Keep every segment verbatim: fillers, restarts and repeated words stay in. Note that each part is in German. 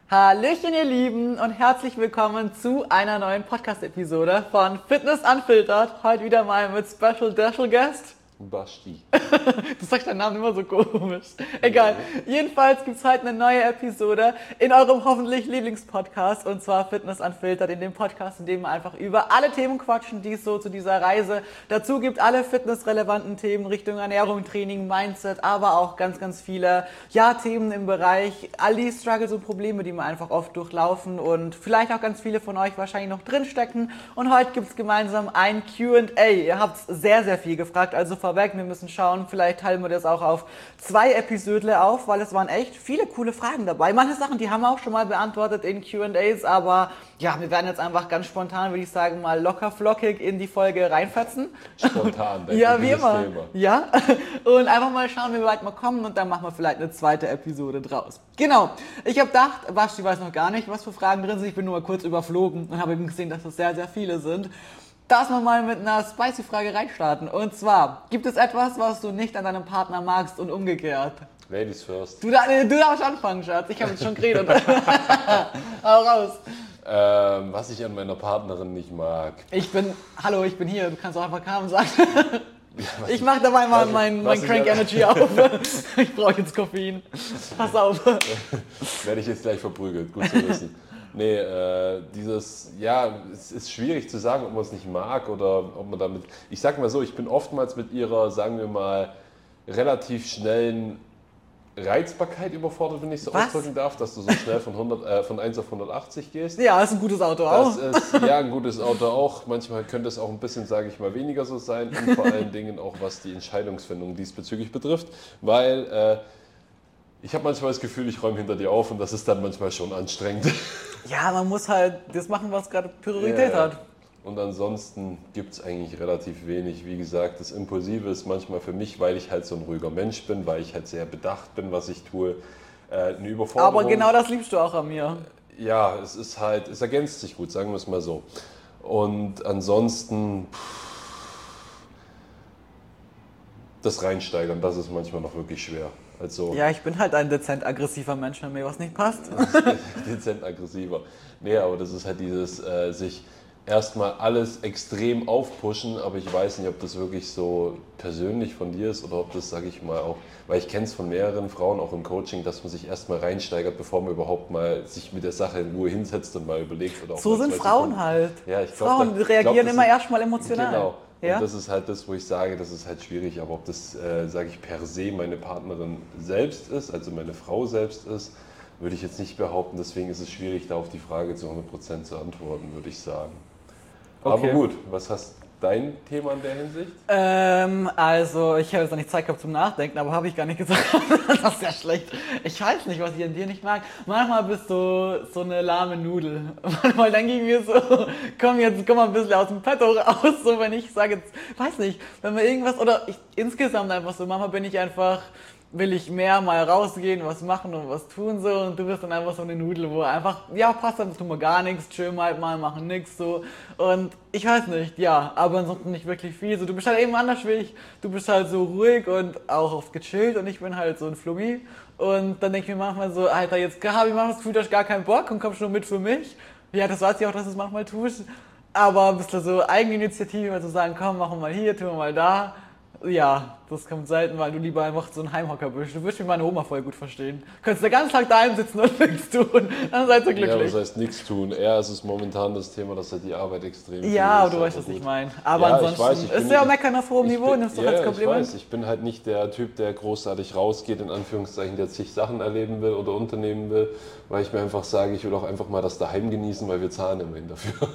Hallöchen ihr Lieben und herzlich willkommen zu einer neuen Podcast-Episode von Fitness Unfiltered. Heute wieder mal mit Special Special Guest. Basti. Du sagst deinen Namen immer so komisch. Egal. Jedenfalls gibt es heute eine neue Episode in eurem hoffentlich Lieblingspodcast und zwar Fitness Unfiltered, in dem Podcast, in dem wir einfach über alle Themen quatschen, die es so zu dieser Reise dazu gibt. Alle fitnessrelevanten Themen Richtung Ernährung, Training, Mindset, aber auch ganz, ganz viele ja, Themen im Bereich all die Struggles und Probleme, die wir einfach oft durchlaufen und vielleicht auch ganz viele von euch wahrscheinlich noch drinstecken. Und heute gibt es gemeinsam ein Q and A. Ihr habt sehr, sehr viel gefragt, also vorweg, wir müssen schauen, vielleicht teilen wir das auch auf zwei Episoden auf, weil es waren echt viele coole Fragen dabei. Manche Sachen, die haben wir auch schon mal beantwortet in Q and As, aber ja, wir werden jetzt einfach ganz spontan, würde ich sagen, mal locker flockig in die Folge reinfetzen. Spontan, ja, wie immer. Thema. Ja, und einfach mal schauen, wie weit wir kommen und dann machen wir vielleicht eine zweite Episode draus. Genau, ich habe gedacht, Basti weiß noch gar nicht, was für Fragen drin sind, ich bin nur mal kurz überflogen und habe eben gesehen, dass das sehr, sehr viele sind. Lass mal mal mit einer Spicy-Frage reinstarten. Und zwar, gibt es etwas, was du nicht an deinem Partner magst und umgekehrt? Ladies first. Du, du darfst anfangen, Schatz. Ich habe jetzt schon geredet. Hau raus. Ähm, was ich an meiner Partnerin nicht mag. Ich bin, hallo, ich bin hier. Du kannst auch einfach Carmen sagen. Ja, ich mache dabei mal mein, mein Crank Energy auf. Ich brauche jetzt Koffein. Pass auf. Werde ich jetzt gleich verprügelt. Gut zu wissen. Nee, äh, dieses, ja, es ist schwierig zu sagen, ob man es nicht mag oder ob man damit, ich sag mal so, ich bin oftmals mit ihrer, sagen wir mal, relativ schnellen Reizbarkeit überfordert, wenn ich so Was? ausdrücken darf, dass du so schnell von, hundert, äh, von eins auf hundertachtzig gehst. Ja, ist ein gutes Auto auch. Das ist, ja, ein gutes Auto auch. Manchmal könnte es auch ein bisschen, sage ich mal, weniger so sein und vor allen Dingen auch, was die Entscheidungsfindung diesbezüglich betrifft, weil äh, ich habe manchmal das Gefühl, ich räume hinter dir auf und das ist dann manchmal schon anstrengend. Ja, man muss halt das machen, was gerade Priorität ja. hat. Und ansonsten gibt es eigentlich relativ wenig. Wie gesagt, das Impulsive ist manchmal für mich, weil ich halt so ein ruhiger Mensch bin, weil ich halt sehr bedacht bin, was ich tue, äh, eine Überforderung. Aber genau das liebst du auch an mir. Ja, es ist halt, es ergänzt sich gut, sagen wir es mal so. Und ansonsten das Reinsteigern, das ist manchmal noch wirklich schwer. Also, ja, ich bin halt ein dezent aggressiver Mensch, wenn mir was nicht passt. Dezent aggressiver. Nee, aber das ist halt dieses äh, sich erstmal alles extrem aufpushen, aber ich weiß nicht, ob das wirklich so persönlich von dir ist oder ob das, sage ich mal, auch, weil ich kenne es von mehreren Frauen auch im Coaching, dass man sich erstmal reinsteigert, bevor man überhaupt mal sich mit der Sache in Ruhe hinsetzt und mal überlegt. Oder auch so sind Frauen Sekunden. halt. Ja, ich glaub, Frauen da, reagieren glaub, immer ist, erstmal emotional. Genau. Ja? Und das ist halt das, wo ich sage, das ist halt schwierig, aber ob das, äh, sage ich, per se meine Partnerin selbst ist, also meine Frau selbst ist, würde ich jetzt nicht behaupten. Deswegen ist es schwierig, da auf die Frage zu hundert Prozent zu antworten, würde ich sagen. Okay. Aber gut, was hast dein Thema in der Hinsicht? Ähm, also ich habe jetzt noch nicht Zeit gehabt zum Nachdenken, aber habe ich gar nicht gesagt. Das ist ja schlecht. Ich weiß nicht, was ich an dir nicht mag. Manchmal bist du so eine lahme Nudel. Manchmal denke ich mir so, komm jetzt, komm mal ein bisschen aus dem Petto raus, so wenn ich sage jetzt, weiß nicht, wenn mir irgendwas, oder ich insgesamt einfach so, manchmal bin ich einfach, will ich mehr mal rausgehen, was machen und was tun so und du bist dann einfach so eine Nudel, wo einfach, ja passt, dann tun wir gar nichts, chillen halt mal, machen nichts so und ich weiß nicht, ja, aber ansonsten nicht wirklich viel, so du bist halt eben anders wie ich, du bist halt so ruhig und auch oft gechillt und ich bin halt so ein Flummi und dann denke ich mir manchmal so, Alter, jetzt habe ich manchmal das Gefühl, du hast gar keinen Bock und kommst nur mit für mich, ja, das weiß ich auch, dass du es manchmal tust, aber ein bisschen so Eigeninitiative, mal zu sagen, komm, machen wir mal hier, tun wir mal da. Ja, das kommt selten, weil du lieber einfach so ein Heimhocker bist. Du wirst wie meine Oma voll gut verstehen. Du könntest den ganzen Tag daheim sitzen und nichts tun. Dann seid ihr glücklich. Ja, das heißt nichts tun. Eher ist es momentan das Thema, dass halt die Arbeit extrem viel ja, ist. du weißt, was gut. ich meine. Aber ja, ansonsten ich weiß, ich ist ja auch meckern auf hohem Niveau. Nimmst du doch ja, als Kompliment. Ich weiß, ich bin halt nicht der Typ, der großartig rausgeht, in Anführungszeichen, der zig Sachen erleben will oder unternehmen will, weil ich mir einfach sage, ich will auch einfach mal das daheim genießen, weil wir zahlen immerhin dafür.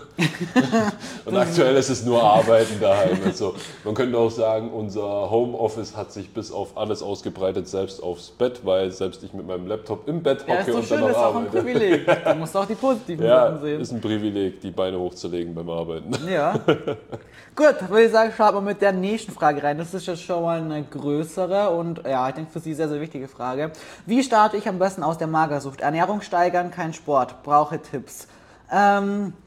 Und aktuell ist es nur Arbeiten daheim. Also, man könnte auch sagen, unser Homeoffice hat sich bis auf alles ausgebreitet, selbst aufs Bett, weil selbst ich mit meinem Laptop im Bett hocke ja, ist so und schön, dann noch ist auch arbeite. ein Privileg. Du musst auch die positiven Ja, Sachen sehen. ist ein Privileg, die Beine hochzulegen beim Arbeiten. Ja. Gut, würde ich sagen, schauen wir mit der nächsten Frage rein. Das ist jetzt schon mal eine größere und ja, ich denke für Sie sehr, sehr wichtige Frage. Wie starte ich am besten aus der Magersucht? Ernährung steigern, kein Sport. Brauche Tipps. Ähm,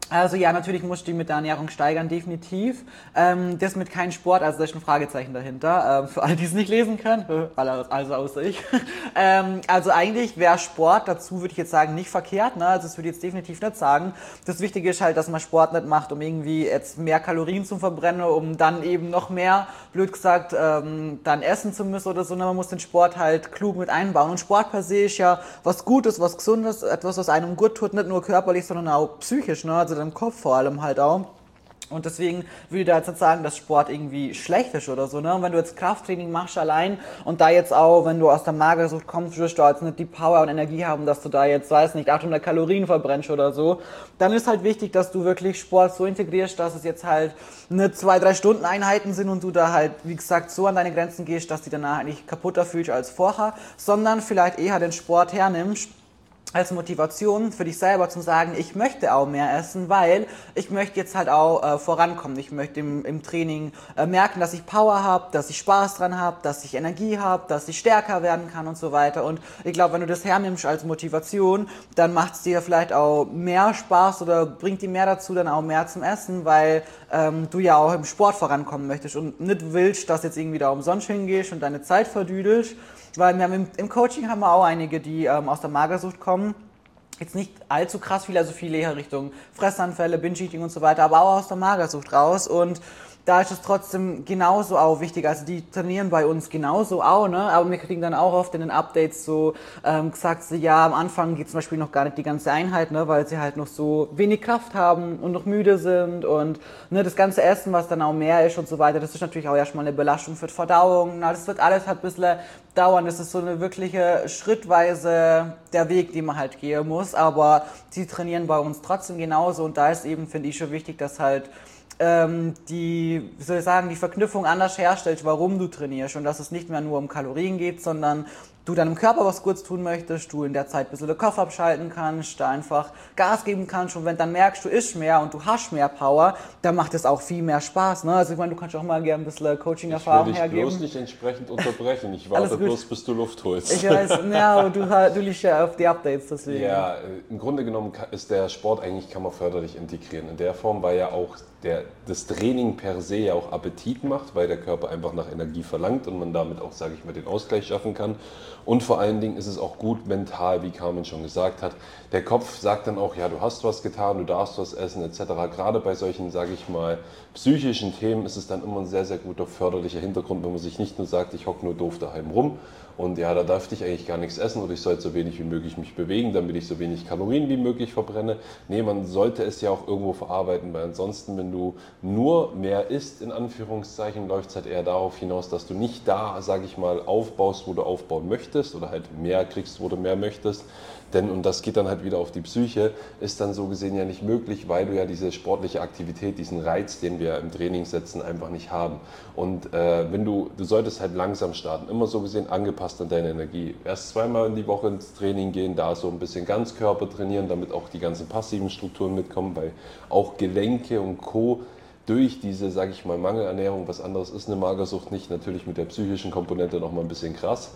Also ja, natürlich musst du die mit der Ernährung steigern, definitiv. Ähm, das mit kein Sport, also da ist ein Fragezeichen dahinter, ähm, für alle, die es nicht lesen können, alle, also außer ich. ähm, also eigentlich wäre Sport dazu, würde ich jetzt sagen, nicht verkehrt, ne? Also das würde ich jetzt definitiv nicht sagen. Das Wichtige ist halt, dass man Sport nicht macht, um irgendwie jetzt mehr Kalorien zu verbrennen, um dann eben noch mehr, blöd gesagt, ähm, dann essen zu müssen oder so. Ne? Man muss den Sport halt klug mit einbauen. Und Sport per se ist ja was Gutes, was Gesundes, etwas, was einem gut tut, nicht nur körperlich, sondern auch psychisch, ne? Also im Kopf vor allem halt auch. Und deswegen würde ich da jetzt nicht sagen, dass Sport irgendwie schlecht ist oder so, ne? Und wenn du jetzt Krafttraining machst allein und da jetzt auch, wenn du aus der Magersucht kommst, wirst du jetzt nicht die Power und Energie haben, dass du da jetzt, weiß nicht, achthundert Kalorien verbrennst oder so, dann ist halt wichtig, dass du wirklich Sport so integrierst, dass es jetzt halt nicht zwei, drei Stunden Einheiten sind und du da halt, wie gesagt, so an deine Grenzen gehst, dass du danach nicht kaputter fühlst als vorher, sondern vielleicht eher den Sport hernimmst, als Motivation für dich selber zu sagen, ich möchte auch mehr essen, weil ich möchte jetzt halt auch äh, vorankommen. Ich möchte im, im Training äh, merken, dass ich Power habe, dass ich Spaß dran habe, dass ich Energie habe, dass ich stärker werden kann und so weiter. Und ich glaube, wenn du das hernimmst als Motivation, dann macht es dir vielleicht auch mehr Spaß oder bringt dir mehr dazu, dann auch mehr zum Essen, weil ähm, du ja auch im Sport vorankommen möchtest und nicht willst, dass jetzt irgendwie da umsonst hingehst und deine Zeit verdüdelst. Weil wir haben im, im Coaching haben wir auch einige, die ähm, aus der Magersucht kommen. Jetzt nicht allzu krass viele, also viele eher Richtung Fressanfälle, Binge-Eating und so weiter, aber auch aus der Magersucht raus. Und da ist es trotzdem genauso auch wichtig. Also die trainieren bei uns genauso auch, ne? Aber wir kriegen dann auch oft in den Updates so ähm, gesagt, so, ja, am Anfang geht zum Beispiel noch gar nicht die ganze Einheit, ne? Weil sie halt noch so wenig Kraft haben und noch müde sind und ne, das ganze Essen, was dann auch mehr ist und so weiter, das ist natürlich auch erstmal eine Belastung für die Verdauung. Na, das wird alles halt ein bisschen dauern. Das ist so eine wirkliche schrittweise der Weg, den man halt gehen muss. Aber sie trainieren bei uns trotzdem genauso und da ist eben, finde ich, schon wichtig, dass halt ähm, die, wie soll ich sagen, die Verknüpfung anders herstellt, warum du trainierst und dass es nicht mehr nur um Kalorien geht, sondern du deinem Körper was Gutes tun möchtest, du in der Zeit ein bisschen den Kopf abschalten kannst, da einfach Gas geben kannst und wenn du dann merkst, du isst mehr und du hast mehr Power, dann macht es auch viel mehr Spaß. Ne? Also ich meine, du kannst auch mal gerne ein bisschen Coaching-Erfahrung hergeben. Ich will dich bloß nicht entsprechend unterbrechen, ich warte bloß, bis du Luft holst. Ich weiß, ja, aber du, du liest ja auf die Updates, deswegen. Ja, im Grunde genommen ist der Sport eigentlich, kann man förderlich integrieren. In der Form, weil ja auch der, das Training per se ja auch Appetit macht, weil der Körper einfach nach Energie verlangt und man damit auch, sage ich mal, den Ausgleich schaffen kann. Und vor allen Dingen ist es auch gut mental, wie Carmen schon gesagt hat. Der Kopf sagt dann auch, ja, du hast was getan, du darfst was essen et cetera. Gerade bei solchen, sage ich mal, psychischen Themen ist es dann immer ein sehr, sehr guter förderlicher Hintergrund, wenn man sich nicht nur sagt, ich hocke nur doof daheim rum und ja, da darf ich eigentlich gar nichts essen oder ich sollte so wenig wie möglich mich bewegen, damit ich so wenig Kalorien wie möglich verbrenne. Nee, man sollte es ja auch irgendwo verarbeiten, weil ansonsten, wenn du nur mehr isst, in Anführungszeichen, läuft es halt eher darauf hinaus, dass du nicht da, sage ich mal, aufbaust, wo du aufbauen möchtest oder halt mehr kriegst, wo du mehr möchtest. Denn, und das geht dann halt wieder auf die Psyche, ist dann so gesehen ja nicht möglich, weil du ja diese sportliche Aktivität, diesen Reiz, den wir im Training setzen, einfach nicht haben. Und äh, wenn du, du solltest halt langsam starten, immer so gesehen angepasst an deine Energie. Erst zweimal in die Woche ins Training gehen, da so ein bisschen Ganzkörper trainieren, damit auch die ganzen passiven Strukturen mitkommen, weil auch Gelenke und Co. durch diese, sage ich mal, Mangelernährung, was anderes ist eine Magersucht nicht, natürlich mit der psychischen Komponente nochmal ein bisschen krass.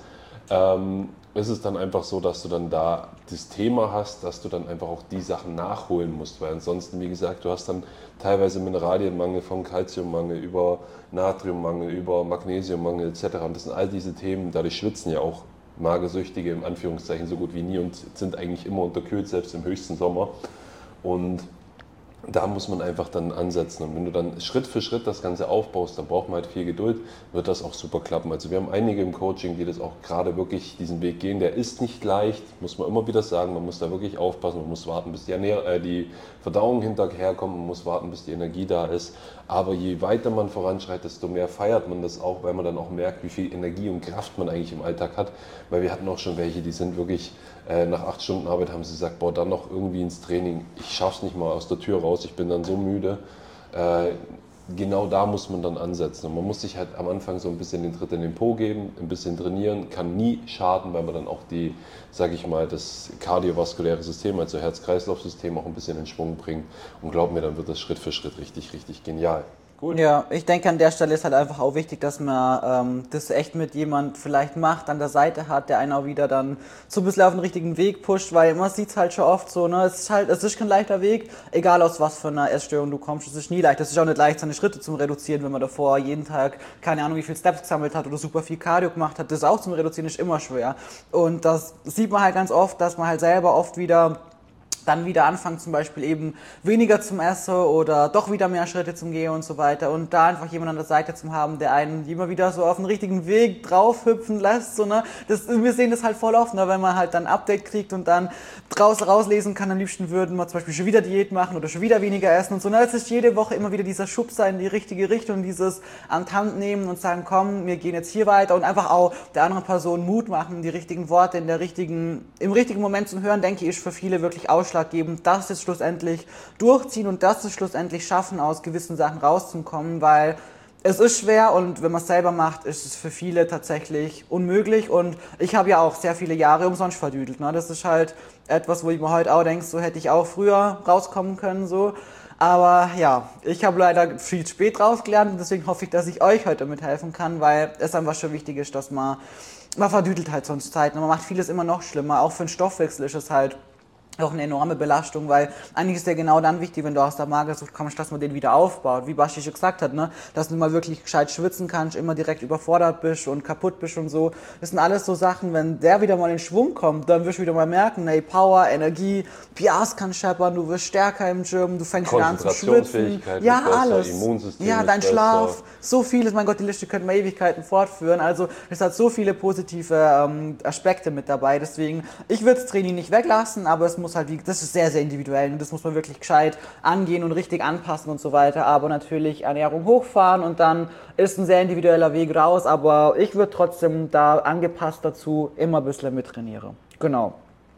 Ähm, ist es dann einfach so, dass du dann da das Thema hast, dass du dann einfach auch die Sachen nachholen musst, weil ansonsten, wie gesagt, du hast dann teilweise Mineralienmangel, von Kalziummangel über Natriummangel, über Magnesiummangel et cetera. Und das sind all diese Themen, dadurch schwitzen ja auch Magersüchtige im Anführungszeichen so gut wie nie und sind eigentlich immer unterkühlt, selbst im höchsten Sommer. Und da muss man einfach dann ansetzen und wenn du dann Schritt für Schritt das Ganze aufbaust, dann braucht man halt viel Geduld, wird das auch super klappen. Also wir haben einige im Coaching, die das auch gerade wirklich diesen Weg gehen. Der ist nicht leicht, muss man immer wieder sagen, man muss da wirklich aufpassen, man muss warten, bis die, Ernähr- äh, die Verdauung hinterherkommt, man muss warten, bis die Energie da ist. Aber je weiter man voranschreitet, desto mehr feiert man das auch, weil man dann auch merkt, wie viel Energie und Kraft man eigentlich im Alltag hat. Weil wir hatten auch schon welche, die sind wirklich, äh, nach acht Stunden Arbeit haben sie gesagt, boah, dann noch irgendwie ins Training, ich schaff's nicht mal aus der Tür raus, ich bin dann so müde. Äh, genau da muss man dann ansetzen. Und man muss sich halt am Anfang so ein bisschen den Tritt in den Po geben, ein bisschen trainieren, kann nie schaden, weil man dann auch die, sage ich mal, das kardiovaskuläre System, also Herz-Kreislauf-System auch ein bisschen in Schwung bringt. Und glaub mir, dann wird das Schritt für Schritt richtig, richtig genial. Cool. Ja, ich denke, an der Stelle ist halt einfach auch wichtig, dass man ähm, das echt mit jemand vielleicht macht, an der Seite hat, der einen auch wieder dann so ein bisschen auf den richtigen Weg pusht, weil man sieht es halt schon oft so, ne, es ist halt, es ist kein leichter Weg, egal aus was für einer Essstörung du kommst, es ist nie leicht, es ist auch nicht leicht, seine Schritte zum Reduzieren, wenn man davor jeden Tag, keine Ahnung, wie viel Steps gesammelt hat oder super viel Cardio gemacht hat, das auch zum Reduzieren ist immer schwer. Und das sieht man halt ganz oft, dass man halt selber oft wieder dann wieder anfangen, zum Beispiel eben weniger zum Essen oder doch wieder mehr Schritte zum Gehen und so weiter. Und da einfach jemanden an der Seite zu haben, der einen immer wieder so auf den richtigen Weg draufhüpfen lässt. So, ne? Das, wir sehen das halt voll oft, ne? Wenn man halt dann ein Update kriegt und dann draus rauslesen kann, am liebsten würden wir zum Beispiel schon wieder Diät machen oder schon wieder weniger essen und so. Ne? Es ist jede Woche immer wieder dieser Schubser in die richtige Richtung, dieses an die Hand nehmen und sagen, komm, wir gehen jetzt hier weiter und einfach auch der anderen Person Mut machen, die richtigen Worte in der richtigen, im richtigen Moment zu hören, denke ich, ist für viele wirklich ausschlaggebend, dass es schlussendlich durchziehen und dass es schlussendlich schaffen, aus gewissen Sachen rauszukommen, weil es ist schwer und wenn man es selber macht, ist es für viele tatsächlich unmöglich und ich habe ja auch sehr viele Jahre umsonst verdüdelt. Ne? Das ist halt etwas, wo ich mir heute auch denke, so hätte ich auch früher rauskommen können, so. Aber ja, ich habe leider viel spät rausgelernt und deswegen hoffe ich, dass ich euch heute mithelfen kann, weil es einfach schon wichtig ist, dass man, man verdüdelt halt sonst Zeit und man macht vieles immer noch schlimmer. Auch für den Stoffwechsel ist es halt auch eine enorme Belastung, weil eigentlich ist ja genau dann wichtig, wenn du aus der Magersucht kommst, dass man den wieder aufbaut. Wie Basti schon gesagt hat, ne? Dass du mal wirklich gescheit schwitzen kannst, immer direkt überfordert bist und kaputt bist und so. Das sind alles so Sachen, wenn der wieder mal in Schwung kommt, dann wirst du wieder mal merken, hey, Power, Energie, P Rs kann scheppern, du wirst stärker im Gym, du fängst wieder an zu schwitzen. Ja, besser, alles. Immunsystem ja, dein besser. Schlaf, so vieles. Mein Gott, die Liste könnte man Ewigkeiten fortführen. Also es hat so viele positive ähm, Aspekte mit dabei. Deswegen, ich würde das Training nicht weglassen, aber es muss halt, wie, das ist sehr, sehr individuell und das muss man wirklich gescheit angehen und richtig anpassen und so weiter. Aber natürlich Ernährung hochfahren und dann ist ein sehr individueller Weg raus. Aber ich würde trotzdem da angepasst dazu immer ein bisschen mittrainieren. Genau.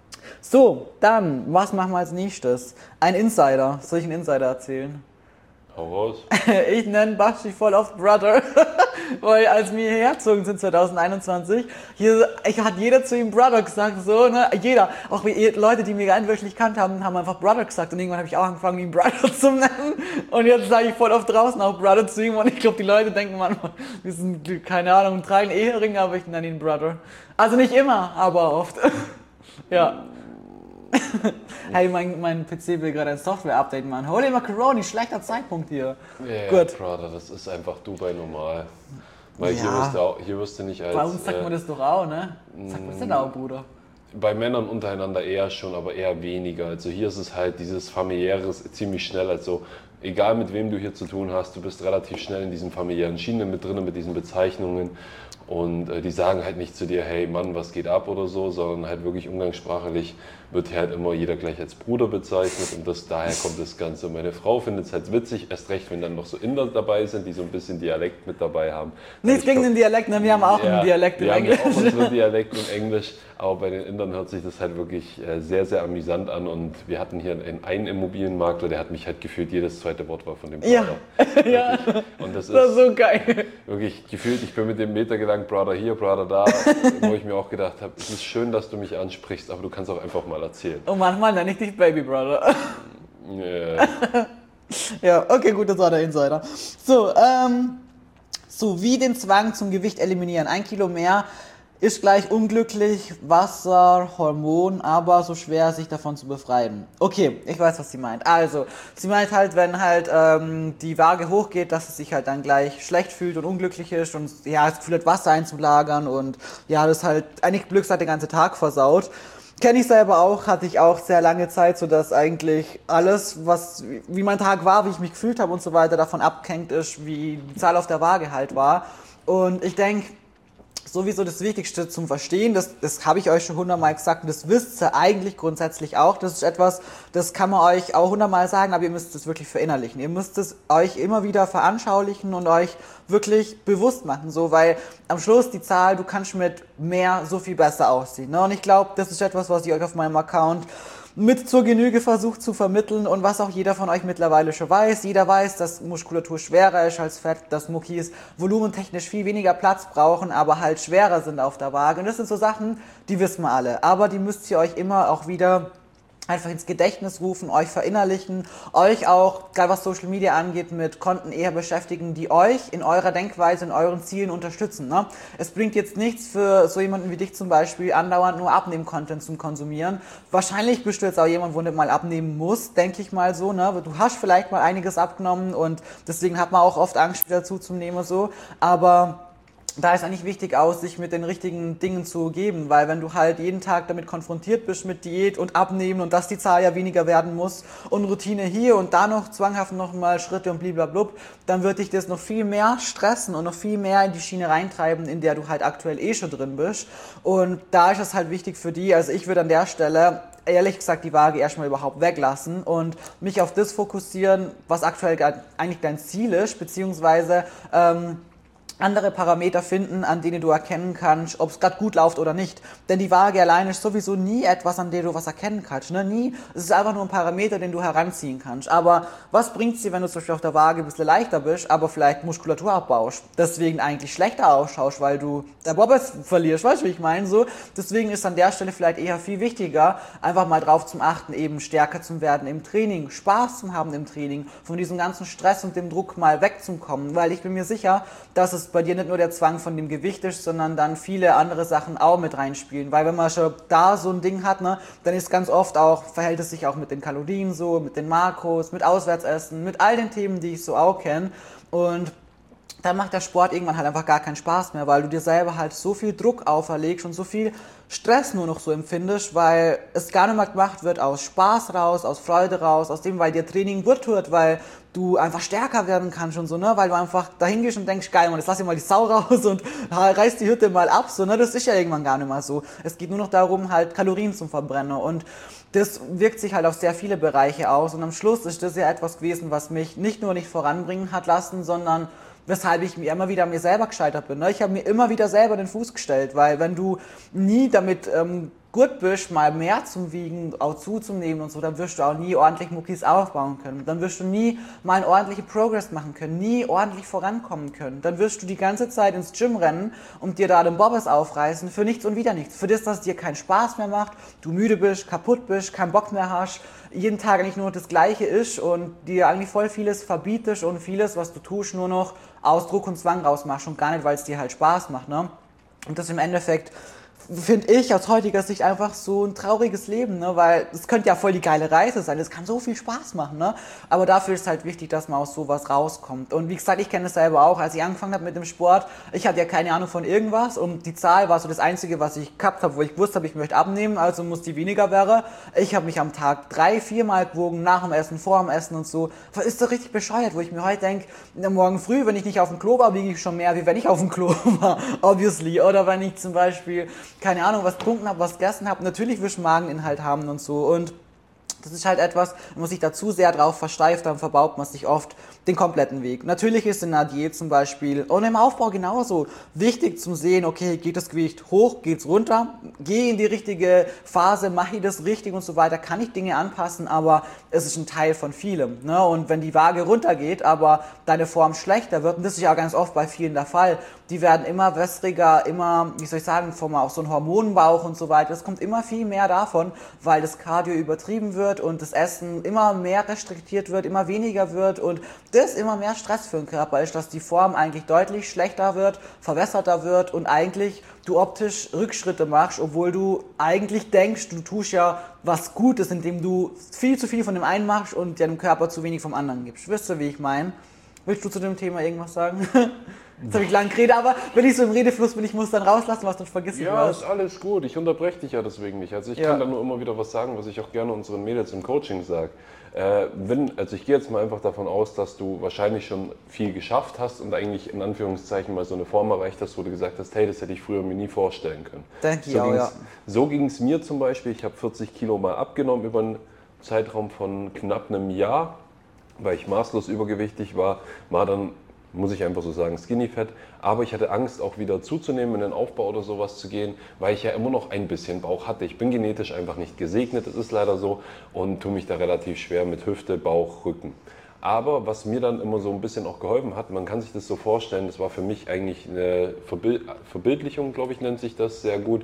So, dann, was machen wir als nächstes? Ein Insider. Soll ich einen Insider erzählen? Hau raus. Ich nenne Basti voll oft Brother, weil als wir hierher gezogen sind zwanzig einundzwanzig, hier ich, hat jeder zu ihm Brother gesagt, so, ne, jeder, auch wie Leute, die mich gar nicht wirklich gekannt haben, haben einfach Brother gesagt und irgendwann habe ich auch angefangen, ihn Brother zu nennen und jetzt sage ich voll oft draußen auch Brother zu ihm und ich glaube, die Leute denken manchmal, wir sind, keine Ahnung, tragen Eheringe, aber ich nenne ihn Brother. Also nicht immer, aber oft. Ja. Hey, mein, mein P C will gerade ein Software-Update machen. Holy Macaroni, schlechter Zeitpunkt hier. Ja, Gut. Brother, das ist einfach Dubai normal. Weil Ja. hier, wirst du auch, hier wirst du nicht als... Bei uns sagt äh, man das doch auch, ne? Sagt man das denn auch, Bruder? Bei Männern untereinander eher schon, aber eher weniger. Also hier ist es halt dieses familiäre ziemlich schnell. Also egal mit wem du hier zu tun hast, du bist relativ schnell in diesen familiären Schienen mit drin, mit diesen Bezeichnungen. Und äh, die sagen halt nicht zu dir, hey Mann, was geht ab oder so, sondern halt wirklich umgangssprachlich wird hier halt immer jeder gleich als Bruder bezeichnet und das, daher kommt das Ganze. Meine Frau findet es halt witzig, erst recht, wenn dann noch so Inder dabei sind, die so ein bisschen Dialekt mit dabei haben. Nichts gegen den Dialekt, ne? Wir haben auch Ja, einen Dialekt in wir Englisch. haben ja auch unseren Dialekt in Englisch, aber bei den Indern hört sich das halt wirklich äh, sehr, sehr amüsant an und wir hatten hier einen, einen Immobilienmakler, der hat mich halt gefühlt, jedes zweite Wort war von dem Ja. Brother. Ja. Und das ist, Das ist so geil. wirklich gefühlt, ich bin mit dem Meter gelangt, Brother hier, Brother da, wo ich mir auch gedacht habe, es ist schön, dass du mich ansprichst, aber du kannst auch einfach mal erzählen. Und manchmal nenne ich dich Baby Brother. Yeah. Ja, okay, gut, das war der Insider. So, ähm, so wie den Zwang zum Gewicht eliminieren. Ein Kilo mehr ist gleich unglücklich, Wasser, Hormon, aber so schwer, sich davon zu befreien. Okay, ich weiß, was sie meint. Also, sie meint halt, wenn halt ähm, die Waage hochgeht, dass es sich halt dann gleich schlecht fühlt und unglücklich ist und ja, das Gefühl hat, Wasser einzulagern und ja, das halt eigentlich Glücks hat den ganzen Tag versaut. Kenne ich selber auch, hatte ich auch sehr lange Zeit, so dass eigentlich alles, was, wie mein Tag war, wie ich mich gefühlt habe und so weiter, davon abhängt ist, wie die Zahl auf der Waage halt war. Und ich denke, sowieso das Wichtigste zum Verstehen, das, das habe ich euch schon hundertmal gesagt und das wisst ihr eigentlich grundsätzlich auch. Das ist etwas, das kann man euch auch hundertmal sagen, aber ihr müsst es wirklich verinnerlichen. Ihr müsst es euch immer wieder veranschaulichen und euch wirklich bewusst machen, so, weil am Schluss die Zahl, du kannst mit mehr so viel besser aussehen. Ne? Und ich glaube, das ist etwas, was ich euch auf meinem Account mit zur Genüge versucht zu vermitteln und was auch jeder von euch mittlerweile schon weiß. Jeder weiß, dass Muskulatur schwerer ist als Fett, dass Muckis volumentechnisch viel weniger Platz brauchen, aber halt schwerer sind auf der Waage. Und das sind so Sachen, die wissen wir alle. Aber die müsst ihr euch immer auch wieder einfach ins Gedächtnis rufen, euch verinnerlichen, euch auch, gerade was Social Media angeht, mit Konten eher beschäftigen, die euch in eurer Denkweise, in euren Zielen unterstützen. Ne? Es bringt jetzt nichts für so jemanden wie dich zum Beispiel, andauernd nur Abnehmen-Content zu konsumieren. Wahrscheinlich bist du jetzt auch jemand, wo du mal abnehmen musst, denke ich mal so. Ne? Du hast vielleicht mal einiges abgenommen und deswegen hat man auch oft Angst, wieder zuzunehmen, so. Aber da ist eigentlich wichtig aus, sich mit den richtigen Dingen zu geben, weil wenn du halt jeden Tag damit konfrontiert bist mit Diät und Abnehmen und dass die Zahl ja weniger werden muss und Routine hier und da noch zwanghaft noch mal Schritte und bliblablub, dann wird dich das noch viel mehr stressen und noch viel mehr in die Schiene reintreiben, in der du halt aktuell eh schon drin bist. Und da ist es halt wichtig für die, also ich würde an der Stelle ehrlich gesagt die Waage erstmal überhaupt weglassen und mich auf das fokussieren, was aktuell eigentlich dein Ziel ist, beziehungsweise ähm, andere Parameter finden, an denen du erkennen kannst, ob es gerade gut läuft oder nicht. Denn die Waage alleine ist sowieso nie etwas, an dem du was erkennen kannst. Ne? Nie. Es ist einfach nur ein Parameter, den du heranziehen kannst. Aber was bringt es dir, wenn du zum Beispiel auf der Waage ein bisschen leichter bist, aber vielleicht Muskulatur abbaust, deswegen eigentlich schlechter ausschaust, weil du der Bobbes verlierst, weißt du, wie ich meine? So. Deswegen ist an der Stelle vielleicht eher viel wichtiger, einfach mal drauf zu achten, eben stärker zu werden im Training, Spaß zu haben im Training, von diesem ganzen Stress und dem Druck mal wegzukommen. Weil ich bin mir sicher, dass es bei dir nicht nur der Zwang von dem Gewicht ist, sondern dann viele andere Sachen auch mit reinspielen. Weil wenn man schon da so ein Ding hat, ne, dann ist ganz oft auch, verhält es sich auch mit den Kalorien so, mit den Makros, mit Auswärtsessen, mit all den Themen, die ich so auch kenne. Und dann macht der Sport irgendwann halt einfach gar keinen Spaß mehr, weil du dir selber halt so viel Druck auferlegst und so viel Stress nur noch so empfindest, weil es gar nicht mehr gemacht wird aus Spaß raus, aus Freude raus, aus dem, weil dir Training gut tut, weil du einfach stärker werden kannst und so, ne, weil du einfach dahin gehst und denkst, geil, man, jetzt lass ich mal die Sau raus und reiß die Hütte mal ab, so, ne, das ist ja irgendwann gar nicht mehr so. Es geht nur noch darum, halt Kalorien zu verbrennen und das wirkt sich halt auf sehr viele Bereiche aus und am Schluss ist das ja etwas gewesen, was mich nicht nur nicht voranbringen hat lassen, sondern weshalb ich mir immer wieder mir selber gescheitert bin. Ne? Ich habe mir immer wieder selber den Fuß gestellt, weil wenn du nie damit ähm, gut bist, mal mehr zum Wiegen, auch zuzunehmen und so, dann wirst du auch nie ordentlich Muckis aufbauen können. Dann wirst du nie mal einen ordentlichen Progress machen können, nie ordentlich vorankommen können. Dann wirst du die ganze Zeit ins Gym rennen und dir da den Bobbes aufreißen für nichts und wieder nichts. Für das, dass es dir keinen Spaß mehr macht, du müde bist, kaputt bist, keinen Bock mehr hast, jeden Tag eigentlich nur das Gleiche ist und dir eigentlich voll vieles verbietest und vieles, was du tust, nur noch aus Druck und Zwang rausmachst und gar nicht, weil es dir halt Spaß macht. Ne? Und das im Endeffekt finde ich aus heutiger Sicht einfach so ein trauriges Leben, ne? Weil es könnte ja voll die geile Reise sein, es kann so viel Spaß machen, ne? Aber dafür ist halt wichtig, dass man aus sowas rauskommt. Und wie gesagt, ich kenne es selber auch, als ich angefangen habe mit dem Sport, ich hatte ja keine Ahnung von irgendwas und die Zahl war so das Einzige, was ich gehabt habe, wo ich gewusst habe, ich möchte abnehmen, also muss die weniger werden. Ich habe mich am Tag drei, viermal gewogen, nach dem Essen, vor dem Essen und so. Das ist doch richtig bescheuert, wo ich mir heute denke, morgen früh, wenn ich nicht auf dem Klo war, wiege ich schon mehr, wie wenn ich auf dem Klo war, obviously. Oder wenn ich zum Beispiel keine Ahnung, was getrunken habe, was gegessen habe, natürlich wirst du Mageninhalt haben und so und das ist halt etwas, wenn man sich da zu sehr drauf versteift, dann verbaut man sich oft den kompletten Weg. Natürlich ist in einer Diät zum Beispiel und im Aufbau genauso wichtig zum sehen, okay, geht das Gewicht hoch, geht's runter, gehe in die richtige Phase, mache ich das richtig und so weiter, kann ich Dinge anpassen, aber es ist ein Teil von vielem. Ne? Und wenn die Waage runtergeht, aber deine Form schlechter wird, und das ist ja ganz oft bei vielen der Fall, die werden immer wässriger, immer, wie soll ich sagen, vom auch so ein Hormonbauch und so weiter, das kommt immer viel mehr davon, weil das Cardio übertrieben wird und das Essen immer mehr restriktiert wird, immer weniger wird und das immer mehr Stress für den Körper ist, dass die Form eigentlich deutlich schlechter wird, verwässerter wird und eigentlich du optisch Rückschritte machst, obwohl du eigentlich denkst, du tust ja was Gutes, indem du viel zu viel von dem einen machst und deinem Körper zu wenig vom anderen gibst. Wisst ihr, wie ich meine? Willst du zu dem Thema irgendwas sagen? Jetzt habe ich lang geredet, aber wenn ich so im Redefluss bin, ich muss dann rauslassen, was du vergisst. Ja, ist alles gut. Ich unterbreche dich ja deswegen nicht. Also ich ja. kann da nur immer wieder was sagen, was ich auch gerne unseren Mädels im Coaching sage. Äh, wenn, also ich gehe jetzt mal einfach davon aus, dass du wahrscheinlich schon viel geschafft hast und eigentlich in Anführungszeichen mal so eine Form erreicht hast, wo du gesagt hast, hey, das hätte ich früher mir nie vorstellen können. Danke so auch, ja. So ging es mir zum Beispiel. Ich habe vierzig Kilo mal abgenommen über einen Zeitraum von knapp einem Jahr, weil ich maßlos übergewichtig war, war dann, muss ich einfach so sagen, Skinny Fat. Aber ich hatte Angst, auch wieder zuzunehmen, in den Aufbau oder sowas zu gehen, weil ich ja immer noch ein bisschen Bauch hatte. Ich bin genetisch einfach nicht gesegnet, das ist leider so, und tue mich da relativ schwer mit Hüfte, Bauch, Rücken. Aber was mir dann immer so ein bisschen auch geholfen hat, man kann sich das so vorstellen, das war für mich eigentlich eine Verbild- Verbildlichung, glaube ich, nennt sich das sehr gut.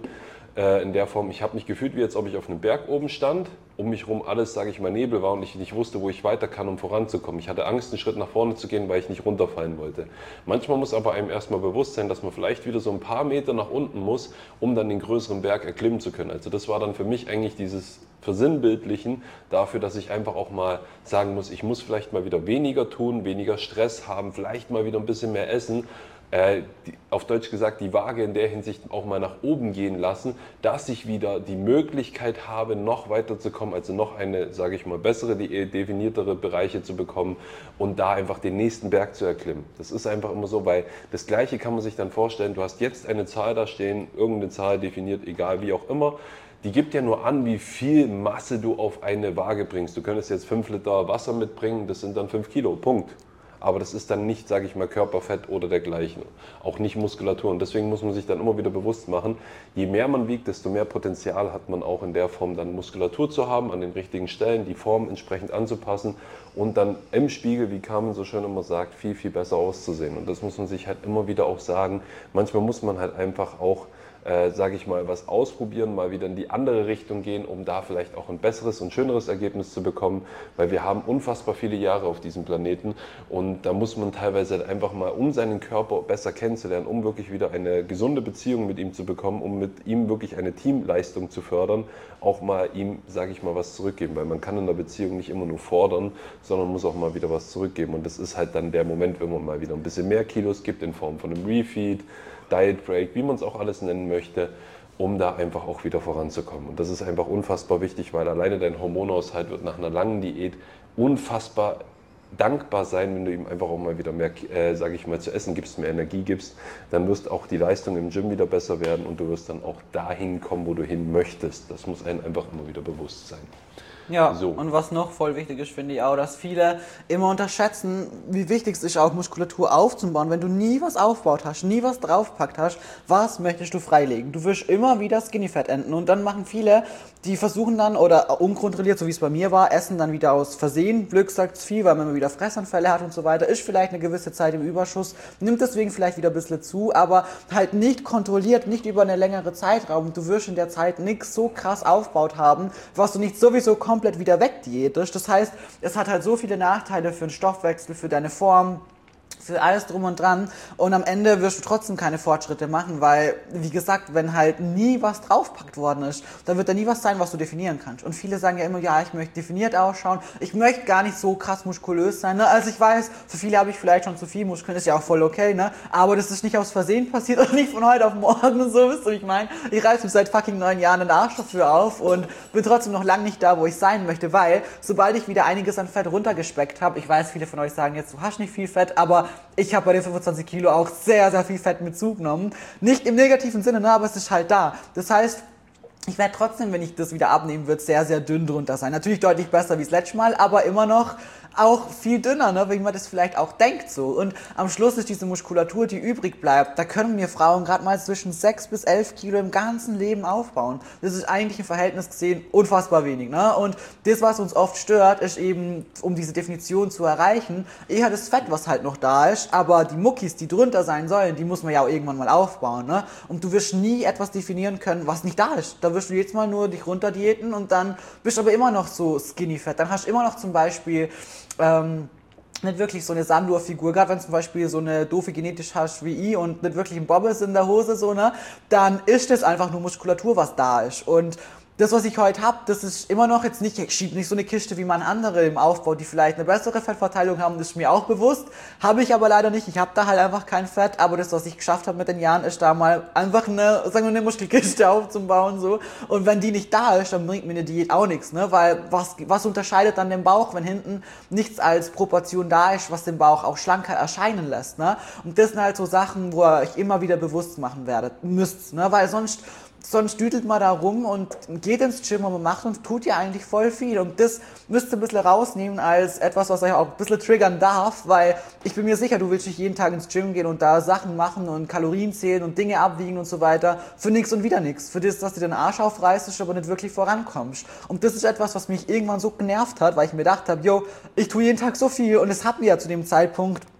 äh, in der Form, ich habe mich gefühlt, wie als ob ich auf einem Berg oben stand, um mich herum alles, sage ich mal, Nebel war und ich nicht wusste, wo ich weiter kann, um voranzukommen. Ich hatte Angst, einen Schritt nach vorne zu gehen, weil ich nicht runterfallen wollte. Manchmal muss aber einem erstmal bewusst sein, dass man vielleicht wieder so ein paar Meter nach unten muss, um dann den größeren Berg erklimmen zu können. Also das war dann für mich eigentlich dieses Versinnbildlichen dafür, dass ich einfach auch mal sagen muss, ich muss vielleicht mal wieder weniger tun, weniger Stress haben, vielleicht mal wieder ein bisschen mehr essen. Äh, die, auf Deutsch gesagt, die Waage in der Hinsicht auch mal nach oben gehen lassen, dass ich wieder die Möglichkeit habe, noch weiter zu kommen, also noch eine, sage ich mal, bessere, definiertere Bereiche zu bekommen und da einfach den nächsten Berg zu erklimmen. Das ist einfach immer so, weil das Gleiche kann man sich dann vorstellen, du hast jetzt eine Zahl da stehen, irgendeine Zahl definiert, egal wie auch immer, die gibt ja nur an, wie viel Masse du auf eine Waage bringst. Du könntest jetzt fünf Liter Wasser mitbringen, das sind dann fünf Kilo, Punkt. Aber das ist dann nicht, sage ich mal, Körperfett oder dergleichen. Auch nicht Muskulatur. Und deswegen muss man sich dann immer wieder bewusst machen, je mehr man wiegt, desto mehr Potenzial hat man auch in der Form dann Muskulatur zu haben, an den richtigen Stellen, die Form entsprechend anzupassen und dann im Spiegel, wie Carmen so schön immer sagt, viel, viel besser auszusehen. Und das muss man sich halt immer wieder auch sagen. Manchmal muss man halt einfach auch Äh, sage ich mal, was ausprobieren, mal wieder in die andere Richtung gehen, um da vielleicht auch ein besseres und schöneres Ergebnis zu bekommen, weil wir haben unfassbar viele Jahre auf diesem Planeten und da muss man teilweise halt einfach mal, um seinen Körper besser kennenzulernen, um wirklich wieder eine gesunde Beziehung mit ihm zu bekommen, um mit ihm wirklich eine Teamleistung zu fördern, auch mal ihm, sage ich mal, was zurückgeben, weil man kann in der Beziehung nicht immer nur fordern, sondern muss auch mal wieder was zurückgeben und das ist halt dann der Moment, wenn man mal wieder ein bisschen mehr Kilos gibt in Form von einem Refeed, Diet Break, wie man es auch alles nennen möchte, um da einfach auch wieder voranzukommen. Und das ist einfach unfassbar wichtig, weil alleine dein Hormonaushalt wird nach einer langen Diät unfassbar dankbar sein, wenn du ihm einfach auch mal wieder mehr, äh, sage ich mal, zu essen gibst, mehr Energie gibst. Dann wirst auch die Leistung im Gym wieder besser werden und du wirst dann auch dahin kommen, wo du hin möchtest. Das muss einem einfach immer wieder bewusst sein. Ja, so. Und was noch voll wichtig ist, finde ich auch, dass viele immer unterschätzen, wie wichtig es ist, auch Muskulatur aufzubauen. Wenn du nie was aufgebaut hast, nie was draufpackt hast, was möchtest du freilegen? Du wirst immer wieder Skinny Fat enden. Und dann machen viele, die versuchen dann, oder unkontrolliert, so wie es bei mir war, essen dann wieder aus Versehen, Glück sagt viel, weil man immer wieder Fressanfälle hat und so weiter, ist vielleicht eine gewisse Zeit im Überschuss, nimmt deswegen vielleicht wieder ein bisschen zu, aber halt nicht kontrolliert, nicht über eine längere Zeitraum. Du wirst in der Zeit nichts so krass aufgebaut haben, was du nicht sowieso komplett komplett wieder wegdiätisch. Das heißt, es hat halt so viele Nachteile für den Stoffwechsel, für deine Form, für alles drum und dran und am Ende wirst du trotzdem keine Fortschritte machen, weil, wie gesagt, wenn halt nie was draufpackt worden ist, dann wird da nie was sein, was du definieren kannst. Und viele sagen ja immer, ja, ich möchte definiert ausschauen, ich möchte gar nicht so krass muskulös sein, ne? Also ich weiß, für viele habe ich vielleicht schon zu viel Muskeln, ist ja auch voll okay, ne? Aber das ist nicht aus Versehen passiert und nicht von heute auf morgen und so, wisst ihr, wie ich meine? Ich reiß mir seit fucking neun Jahren den Arsch dafür auf und bin trotzdem noch lange nicht da, wo ich sein möchte, weil sobald ich wieder einiges an Fett runtergespeckt habe, ich weiß, viele von euch sagen jetzt, du hast nicht viel Fett, aber ich habe bei den fünfundzwanzig Kilo auch sehr, sehr viel Fett mit zugenommen. Nicht im negativen Sinne, ne, aber es ist halt da. Das heißt, ich werde trotzdem, wenn ich das wieder abnehmen würde, sehr, sehr dünn drunter sein. Natürlich deutlich besser wie das letzte Mal, aber immer noch auch viel dünner, ne, wie man das vielleicht auch denkt so. Und am Schluss ist diese Muskulatur, die übrig bleibt, da können mir Frauen gerade mal zwischen sechs bis elf Kilo im ganzen Leben aufbauen. Das ist eigentlich im Verhältnis gesehen unfassbar wenig. Ne? Und das, was uns oft stört, ist eben, um diese Definition zu erreichen, eher das Fett, was halt noch da ist, aber die Muckis, die drunter sein sollen, die muss man ja auch irgendwann mal aufbauen. Ne? Und du wirst nie etwas definieren können, was nicht da ist. Da wirst du jetzt mal nur dich runterdiäten und dann bist du aber immer noch so skinny fett. Dann hast du immer noch zum Beispiel Ähm, nicht wirklich so eine Sandur-Figur, gerade wenn du zum Beispiel so eine doofe Genetik hast wie ich und nicht wirklich ein Bobbes in der Hose, so, ne, dann ist das einfach nur Muskulatur, was da ist. Und das, was ich heute habe, das ist immer noch jetzt nicht, ich schiebe nicht so eine Kiste wie man andere im Aufbau, die vielleicht eine bessere Fettverteilung haben, das ist mir auch bewusst. Habe ich aber leider nicht. Ich habe da halt einfach kein Fett, aber das, was ich geschafft habe mit den Jahren, ist da mal einfach eine, sagen wir, eine Muskelkiste aufzubauen, so. Und wenn die nicht da ist, dann bringt mir eine Diät auch nichts, ne, weil was, was unterscheidet dann den Bauch, wenn hinten nichts als Proportion da ist, was den Bauch auch schlanker erscheinen lässt, ne. Und das sind halt so Sachen, wo ihr euch immer wieder bewusst machen werdet, müsst, ne, weil sonst Sonst düdelt man da rum und geht ins Gym und man macht und tut ja eigentlich voll viel. Und das müsst ihr ein bisschen rausnehmen als etwas, was euch auch ein bisschen triggern darf, weil ich bin mir sicher, du willst nicht jeden Tag ins Gym gehen und da Sachen machen und Kalorien zählen und Dinge abwiegen und so weiter. Für nichts und wieder nichts. Für das, dass du den Arsch aufreißt, aber nicht wirklich vorankommst. Und das ist etwas, was mich irgendwann so genervt hat, weil ich mir gedacht habe, yo, ich tue jeden Tag so viel und es hat mir ja zu dem Zeitpunkt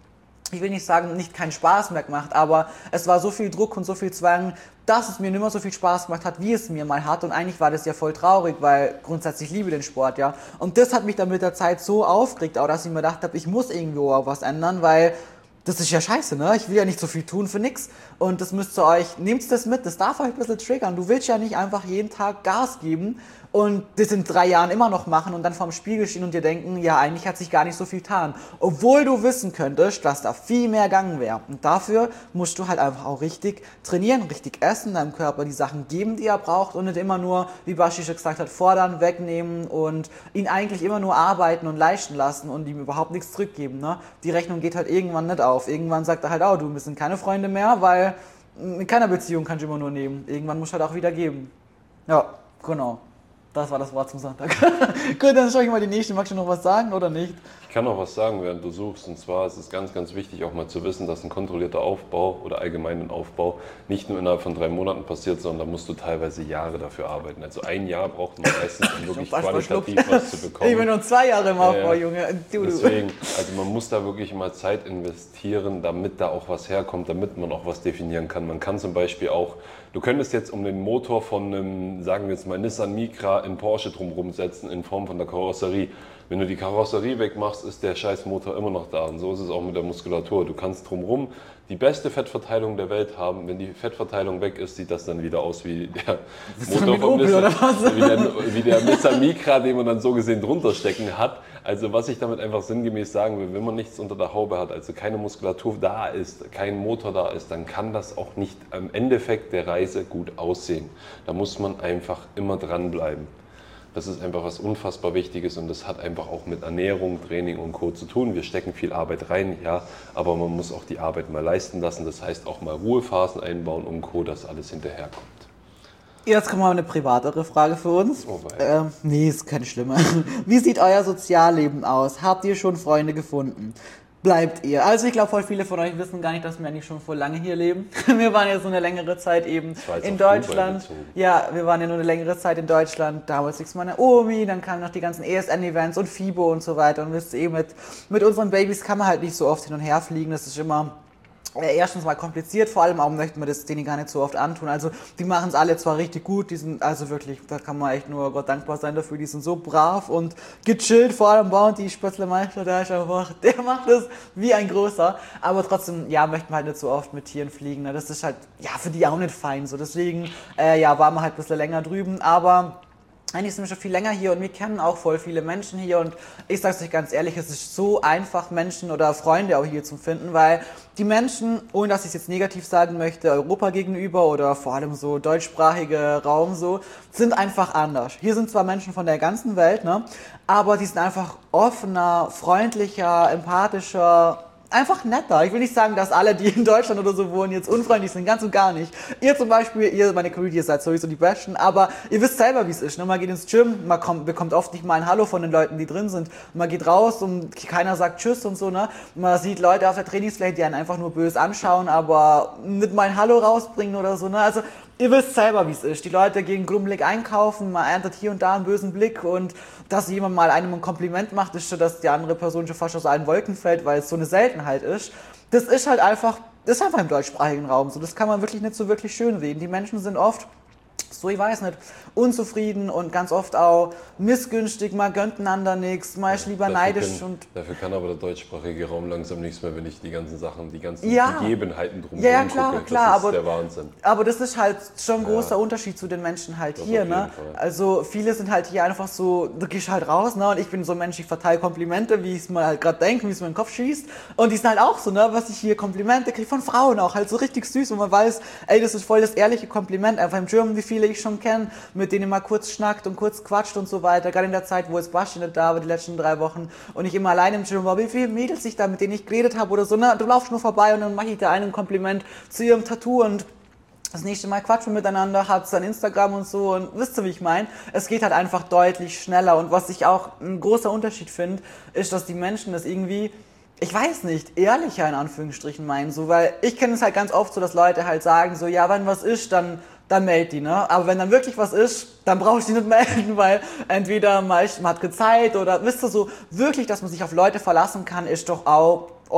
ich will nicht sagen, nicht keinen Spaß mehr gemacht, aber es war so viel Druck und so viel Zwang, dass es mir nicht mehr so viel Spaß gemacht hat, wie es mir mal hat. Und eigentlich war das ja voll traurig, weil grundsätzlich liebe ich den Sport, ja. Und das hat mich dann mit der Zeit so aufgeregt, auch dass ich mir gedacht habe, ich muss irgendwo auch was ändern, weil das ist ja scheiße, ne? Ich will ja nicht so viel tun für nix. Und das müsst ihr euch, nehmt das mit, das darf euch ein bisschen triggern. Du willst ja nicht einfach jeden Tag Gas geben und das in drei Jahren immer noch machen und dann vorm Spiegel stehen und dir denken, ja, eigentlich hat sich gar nicht so viel getan. Obwohl du wissen könntest, dass da viel mehr gegangen wäre. Und dafür musst du halt einfach auch richtig trainieren, richtig essen, deinem Körper die Sachen geben, die er braucht und nicht immer nur, wie Basti schon gesagt hat, fordern, wegnehmen und ihn eigentlich immer nur arbeiten und leisten lassen und ihm überhaupt nichts zurückgeben, ne? Die Rechnung geht halt irgendwann nicht auf. Irgendwann sagt er halt, oh, du, wir sind keine Freunde mehr, weil in keiner Beziehung kannst du immer nur nehmen. Irgendwann musst du halt auch wieder geben. Ja, genau. Das war das Wort zum Sonntag. Gut, dann schau ich mal die nächste. Magst du noch was sagen oder nicht? Ich kann noch was sagen, während du suchst. Und zwar ist es ganz, ganz wichtig, auch mal zu wissen, dass ein kontrollierter Aufbau oder allgemein ein Aufbau nicht nur innerhalb von drei Monaten passiert, sondern da musst du teilweise Jahre dafür arbeiten. Also ein Jahr braucht man meistens, um wirklich qualitativ was zu bekommen. Ich bin nur zwei Jahre im Aufbau, äh, Junge. Du, du. Deswegen, also man muss da wirklich mal Zeit investieren, damit da auch was herkommt, damit man auch was definieren kann. Man kann zum Beispiel auch, du könntest jetzt um den Motor von einem, sagen wir jetzt mal, Nissan Micra in Porsche drumherum setzen in Form von der Karosserie. Wenn du die Karosserie wegmachst, ist der scheiß Motor immer noch da. Und so ist es auch mit der Muskulatur. Du kannst drumherum die beste Fettverteilung der Welt haben. Wenn die Fettverteilung weg ist, sieht das dann wieder aus wie der Motor vom Nissan, oder was? Wie, der, wie der Nissan Micra, den man dann so gesehen drunter stecken hat. Also was ich damit einfach sinngemäß sagen will, wenn man nichts unter der Haube hat, also keine Muskulatur da ist, kein Motor da ist, dann kann das auch nicht am Endeffekt der Reise gut aussehen. Da muss man einfach immer dranbleiben. Das ist einfach was unfassbar Wichtiges und das hat einfach auch mit Ernährung, Training und Co. zu tun. Wir stecken viel Arbeit rein, ja, aber man muss auch die Arbeit mal leisten lassen. Das heißt auch mal Ruhephasen einbauen und Co., dass alles hinterherkommt. Jetzt kommt mal eine privatere Frage für uns. Oh, ähm, nee, ist keine schlimme. Wie sieht euer Sozialleben aus? Habt ihr schon Freunde gefunden? Bleibt ihr? Also ich glaube, voll viele von euch wissen gar nicht, dass wir eigentlich schon voll lange hier leben. Wir waren ja so eine längere Zeit eben in Deutschland. Ja, wir waren ja nur eine längere Zeit in Deutschland. Damals liegt meine Omi, dann kamen noch die ganzen E S N-Events und FIBO und so weiter. Und wisst ihr, mit, mit unseren Babys kann man halt nicht so oft hin und her fliegen. Das ist immer erstens mal kompliziert, vor allem auch möchten wir das denen gar nicht so oft antun. Also die machen es alle zwar richtig gut, die sind also wirklich, da kann man echt nur Gott dankbar sein dafür, die sind so brav und gechillt, vor allem Bounty, Spötzlemeister, der ist einfach, der macht das wie ein großer, aber trotzdem, ja, möchten wir halt nicht so oft mit Tieren fliegen, ne? Das ist halt, ja, für die auch nicht fein, so deswegen, äh, ja, waren wir halt ein bisschen länger drüben, aber eigentlich sind wir schon viel länger hier und wir kennen auch voll viele Menschen hier und ich sag's euch ganz ehrlich, es ist so einfach, Menschen oder Freunde auch hier zu finden, weil die Menschen, ohne dass ich es jetzt negativ sagen möchte, Europa gegenüber oder vor allem so deutschsprachiger Raum so, sind einfach anders. Hier sind zwar Menschen von der ganzen Welt, ne, aber die sind einfach offener, freundlicher, empathischer, einfach netter. Ich will nicht sagen, dass alle, die in Deutschland oder so wohnen, jetzt unfreundlich sind, ganz und gar nicht. Ihr zum Beispiel, ihr, meine Community, ihr seid sowieso die Besten, aber ihr wisst selber, wie es ist. Ne? Man geht ins Gym, man kommt, bekommt oft nicht mal ein Hallo von den Leuten, die drin sind. Man geht raus und keiner sagt Tschüss und so. Ne? Man sieht Leute auf der Trainingsfläche, die einen einfach nur böse anschauen, aber nicht mal ein Hallo rausbringen oder so. Ne? Also ihr wisst selber, wie es ist. Die Leute gehen grummelig einkaufen, man erntet hier und da einen bösen Blick und dass jemand mal einem ein Kompliment macht, ist schon, dass die andere Person schon fast aus allen Wolken fällt, weil es so eine Seltenheit ist. Das ist halt einfach, das ist einfach im deutschsprachigen Raum so. Das kann man wirklich nicht so wirklich schön reden. Die Menschen sind oft so, ich weiß nicht, unzufrieden und ganz oft auch missgünstig, man gönnt einander nichts, man ist lieber dafür neidisch. Können, und dafür kann aber der deutschsprachige Raum langsam nichts mehr, wenn ich die ganzen Sachen, die ganzen ja, Gegebenheiten drumherum ja, ja, klar, gucke. klar, das ist aber, der Wahnsinn. Aber das ist halt schon ein großer ja. Unterschied zu den Menschen halt das hier. auf jeden Ne? Fall. Also viele sind halt hier einfach so, du gehst halt raus, ne? Und ich bin so ein Mensch, ich verteile Komplimente, wie ich es mir halt gerade denke, wie es mir in den Kopf schießt. Und die sind halt auch so, ne? Was ich hier Komplimente kriege von Frauen auch, halt so richtig süß, wo man weiß, ey, das ist voll das ehrliche Kompliment, einfach im Gym, wie viele ich schon kenne, mit denen man kurz schnackt und kurz quatscht und so weiter. Gerade in der Zeit, wo jetzt Basti nicht da war, die letzten drei Wochen und ich immer alleine im Gym war, wie viele Mädels ich da, mit denen ich geredet habe oder so, ne? Du laufst nur vorbei und dann mache ich da einen Kompliment zu ihrem Tattoo und das nächste Mal quatschen wir miteinander, hat dann Instagram und so und wisst ihr, wie ich meine? Es geht halt einfach deutlich schneller und was ich auch ein großer Unterschied finde, ist, dass die Menschen das irgendwie, ich weiß nicht, ehrlicher in Anführungsstrichen meinen, so, weil ich kenne es halt ganz oft so, dass Leute halt sagen so, ja, wenn was ist, dann dann meld die, ne? Aber wenn dann wirklich was ist, dann brauche ich die nicht melden, weil entweder man, man hat keine Zeit oder, wisst ihr, so wirklich, dass man sich auf Leute verlassen kann, ist doch auch oft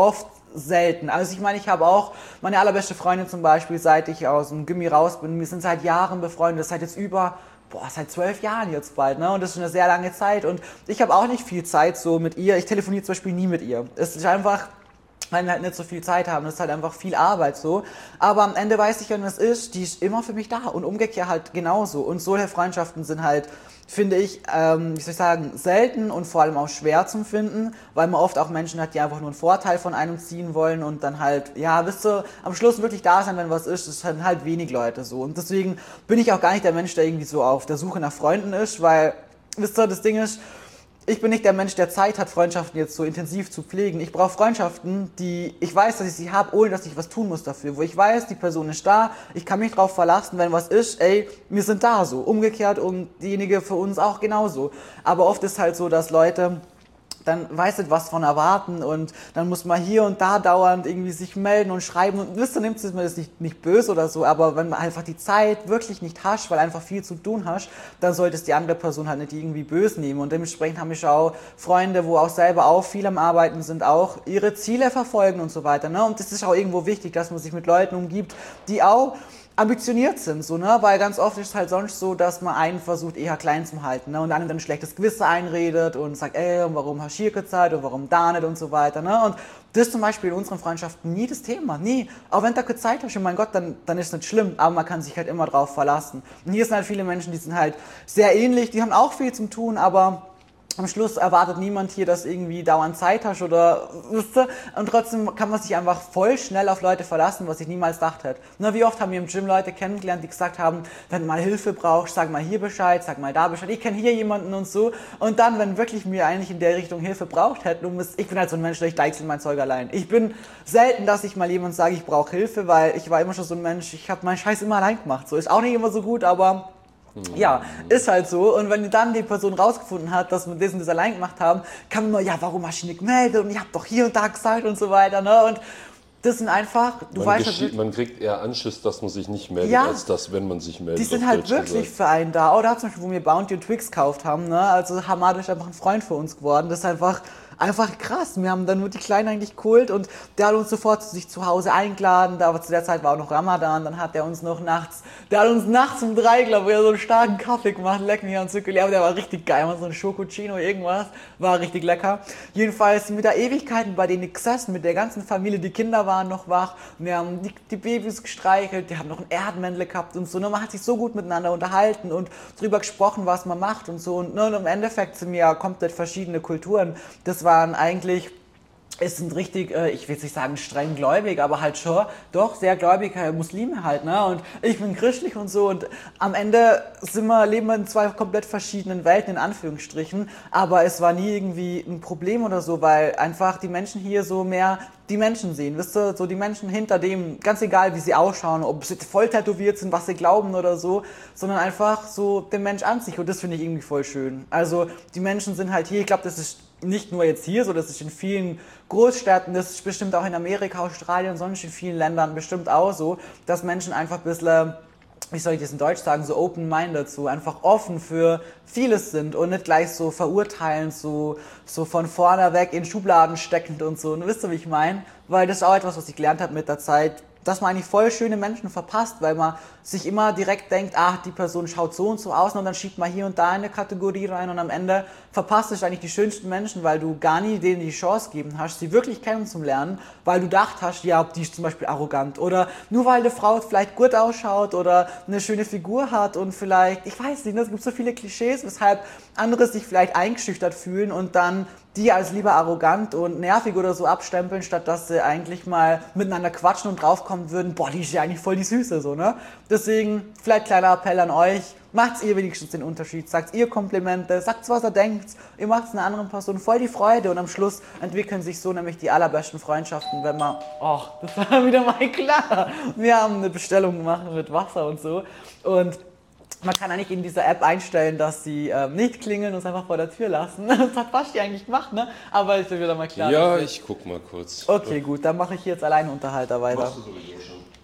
selten. Also ich meine, ich habe auch meine allerbeste Freundin zum Beispiel, seit ich aus dem Gymi raus bin, wir sind seit Jahren befreundet, seit jetzt über, boah, seit zwölf Jahren jetzt bald, ne? Und das ist schon eine sehr lange Zeit und ich habe auch nicht viel Zeit so mit ihr, ich telefoniere zum Beispiel nie mit ihr. Es ist einfach, weil wir halt nicht so viel Zeit haben, das ist halt einfach viel Arbeit so. Aber am Ende weiß ich, wenn es ist, die ist immer für mich da und umgekehrt halt genauso. Und solche Freundschaften sind halt, finde ich, ähm, wie soll ich sagen, selten und vor allem auch schwer zum Finden, weil man oft auch Menschen hat, die einfach nur einen Vorteil von einem ziehen wollen und dann halt, ja, bis zu am Schluss wirklich da sein, wenn was ist, das sind halt wenig Leute so. Und deswegen bin ich auch gar nicht der Mensch, der irgendwie so auf der Suche nach Freunden ist, weil, wisst ihr, das Ding ist, ich bin nicht der Mensch, der Zeit hat, Freundschaften jetzt so intensiv zu pflegen. Ich brauche Freundschaften, die ich weiß, dass ich sie habe, ohne dass ich was tun muss dafür. Wo ich weiß, die Person ist da, ich kann mich drauf verlassen, wenn was ist, ey, wir sind da so. Umgekehrt und diejenige für uns auch genauso. Aber oft ist halt so, dass Leute dann weiß nicht, was von erwarten und dann muss man hier und da dauernd irgendwie sich melden und schreiben und wisst ihr, nimmt mir das nicht, nicht böse oder so, aber wenn man einfach die Zeit wirklich nicht hast, weil einfach viel zu tun hast, dann sollte es die andere Person halt nicht irgendwie böse nehmen und dementsprechend habe ich auch Freunde, wo auch selber auch viel am Arbeiten sind, auch ihre Ziele verfolgen und so weiter, ne? Und das ist auch irgendwo wichtig, dass man sich mit Leuten umgibt, die auch ambitioniert sind, so, ne? Weil ganz oft ist es halt sonst so, dass man einen versucht eher klein zu halten, ne? Und einem dann ein schlechtes Gewissen einredet und sagt, ey, und warum hast du hier gezahlt und warum da nicht und so weiter, ne? Und das ist zum Beispiel in unseren Freundschaften nie das Thema, nie. Auch wenn du keine Zeit hast, und mein Gott, dann, dann ist es nicht schlimm, aber man kann sich halt immer drauf verlassen. Und hier sind halt viele Menschen, die sind halt sehr ähnlich, die haben auch viel zum tun, aber am Schluss erwartet niemand hier, dass irgendwie dauernd Zeit hast oder, wisst ihr? Und trotzdem kann man sich einfach voll schnell auf Leute verlassen, was ich niemals gedacht hätte. Na, wie oft haben wir im Gym Leute kennengelernt, die gesagt haben, wenn du mal Hilfe brauchst, sag mal hier Bescheid, sag mal da Bescheid, ich kenne hier jemanden und so. Und dann, wenn wirklich mir eigentlich in der Richtung Hilfe braucht hätten, um es, ich bin halt so ein Mensch, der ich deichsel mein Zeug allein. Ich bin selten, dass ich mal jemand sage, ich brauche Hilfe, weil ich war immer schon so ein Mensch, ich habe meinen Scheiß immer allein gemacht. So ist auch nicht immer so gut, aber ja, ist halt so. Und wenn dann die Person rausgefunden hat, dass wir das und das allein gemacht haben, kann man immer, ja, warum hast du nicht gemeldet? Und ich hab doch hier und da gesagt und so weiter, ne? Und das sind einfach, du man weißt halt, man kriegt eher Anschiss, dass man sich nicht meldet, ja, als dass, wenn man sich meldet. die sind halt wirklich gesagt. Für einen da. Oder zum Beispiel, wo wir Bounty und Twix gekauft haben, ne? Also Hamad ist einfach ein Freund für uns geworden. Das ist einfach, einfach krass. Wir haben dann nur die Kleinen eigentlich geholt und der hat uns sofort zu sich zu Hause eingeladen. Aber zu der Zeit war auch noch Ramadan. Dann hat er uns noch nachts, der hat uns nachts um drei, glaube ich, so einen starken Kaffee gemacht. Lecker mir und Zuckerli. Aber der war richtig geil. So ein Schokocino, irgendwas. War richtig lecker. Jedenfalls sind wir da Ewigkeiten bei denen gesessen mit der ganzen Familie. Die Kinder waren noch wach. Wir haben die, die Babys gestreichelt. Die haben noch ein Erdmännle gehabt und so. Und man hat sich so gut miteinander unterhalten und drüber gesprochen, was man macht und so. Und, und im Endeffekt sind wir ja komplett verschiedene Kulturen. Das waren eigentlich, es sind richtig, äh, ich will jetzt nicht sagen streng gläubig, aber halt schon, doch, sehr gläubige Muslime halt, ne? Und ich bin christlich und so und am Ende sind wir, leben wir in zwei komplett verschiedenen Welten, in Anführungsstrichen, aber es war nie irgendwie ein Problem oder so, weil einfach die Menschen hier so mehr die Menschen sehen, wisst ihr, so die Menschen hinter dem, ganz egal wie sie ausschauen, ob sie voll tätowiert sind, was sie glauben oder so, sondern einfach so den Mensch an sich und das finde ich irgendwie voll schön. Also die Menschen sind halt hier, ich glaube, das ist nicht nur jetzt hier so, das ist in vielen Großstädten, das ist bestimmt auch in Amerika, Australien, sonst in vielen Ländern bestimmt auch so, dass Menschen einfach ein bisschen, wie soll ich das in Deutsch sagen, so open-minded, so einfach offen für vieles sind und nicht gleich so verurteilend, so, so von vorne weg in Schubladen steckend und so. Und wisst ihr, wie ich meine? Weil das ist auch etwas, was ich gelernt habe mit der Zeit, dass man eigentlich voll schöne Menschen verpasst, weil man sich immer direkt denkt, ach, die Person schaut so und so aus und dann schiebt man hier und da eine Kategorie rein und am Ende verpasst du eigentlich die schönsten Menschen, weil du gar nie denen die Chance gegeben hast, sie wirklich kennenzulernen, weil du gedacht hast, ja, die ist zum Beispiel arrogant oder nur weil eine Frau vielleicht gut ausschaut oder eine schöne Figur hat und vielleicht, ich weiß nicht, es gibt so viele Klischees, weshalb andere sich vielleicht eingeschüchtert fühlen und dann die als lieber arrogant und nervig oder so abstempeln, statt dass sie eigentlich mal miteinander quatschen und draufkommen würden, boah, die ist ja eigentlich voll die Süße, so, ne? Deswegen, vielleicht kleiner Appell an euch, macht's ihr wenigstens den Unterschied, sagt ihr Komplimente, sagt was ihr denkt, ihr macht's einer anderen Person voll die Freude und am Schluss entwickeln sich so nämlich die allerbesten Freundschaften, wenn man, oh, das war wieder mal klar, wir haben eine Bestellung gemacht mit Wasser und so und man kann eigentlich in dieser App einstellen, dass sie ähm, nicht klingeln und es einfach vor der Tür lassen. Das hat Basti eigentlich gemacht, ne? Aber ist ja wieder mal klar. Ja, ich guck mal kurz. Okay, gut, dann mache ich jetzt alleine Unterhalter weiter. Machst du sowieso schon.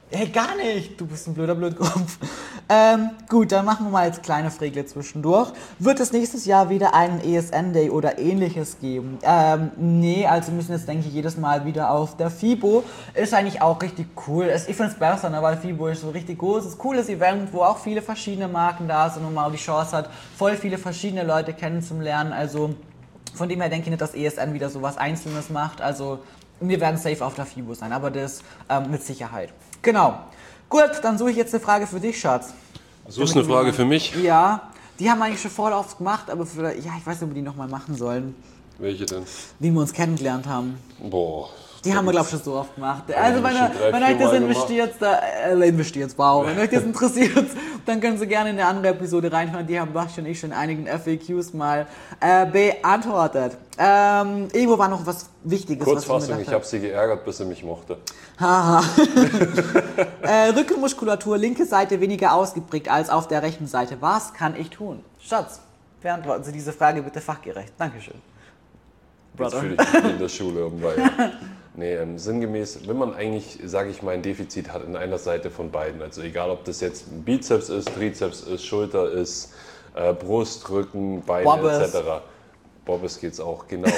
Hey, gar nicht. Du bist ein blöder Blödkopf. Ähm, gut, dann machen wir mal jetzt kleine Fregle zwischendurch. Wird es nächstes Jahr wieder einen E S N-Day oder ähnliches geben? Ähm, nee, also müssen jetzt, denke ich, jedes Mal wieder auf der FIBO. Ist eigentlich auch richtig cool. Ich finde es besser, ne, weil FIBO ist so ein richtig großes, cooles Event, wo auch viele verschiedene Marken da sind und man auch die Chance hat, voll viele verschiedene Leute kennenzulernen. Also von dem her denke ich nicht, dass E S N wieder so was Einzelnes macht. Also wir werden safe auf der FIBO sein, aber das ähm, mit Sicherheit. Genau. Gut, dann suche ich jetzt eine Frage für dich, Schatz. So ist eine Frage für mich. Ja, die haben wir eigentlich schon voll oft gemacht, aber für, ja, ich weiß nicht, ob wir die nochmal machen sollen. Welche denn? Wie wir uns kennengelernt haben. Boah. Die haben wir, glaube ich, schon so oft gemacht. Haben Also, wir wenn, schon drei, wenn euch das viermal investiert, da, äh, investiert, wow. Wenn euch das interessiert, dann können Sie gerne in eine andere Episode reinhören. Die haben Basti und ich schon in einigen F A Qs mal äh, beantwortet. Ähm, irgendwo war noch was Wichtiges. Kurzfassung, ich, ich habe sie geärgert, bis sie mich mochte. Haha. äh, Rückenmuskulatur, linke Seite weniger ausgeprägt als auf der rechten Seite. Was kann ich tun? Schatz, beantworten Sie diese Frage bitte fachgerecht. Dankeschön. Jetzt fühle ich mich in der Schule irgendwann. Ja. Nee, ähm, sinngemäß, wenn man eigentlich, sage ich mal, ein Defizit hat in einer Seite von beiden, also egal ob das jetzt ein Bizeps ist, Trizeps ist, Schulter ist, äh, Brust, Rücken, Beine Bobbes. et cetera. Bobbes geht's auch, genau.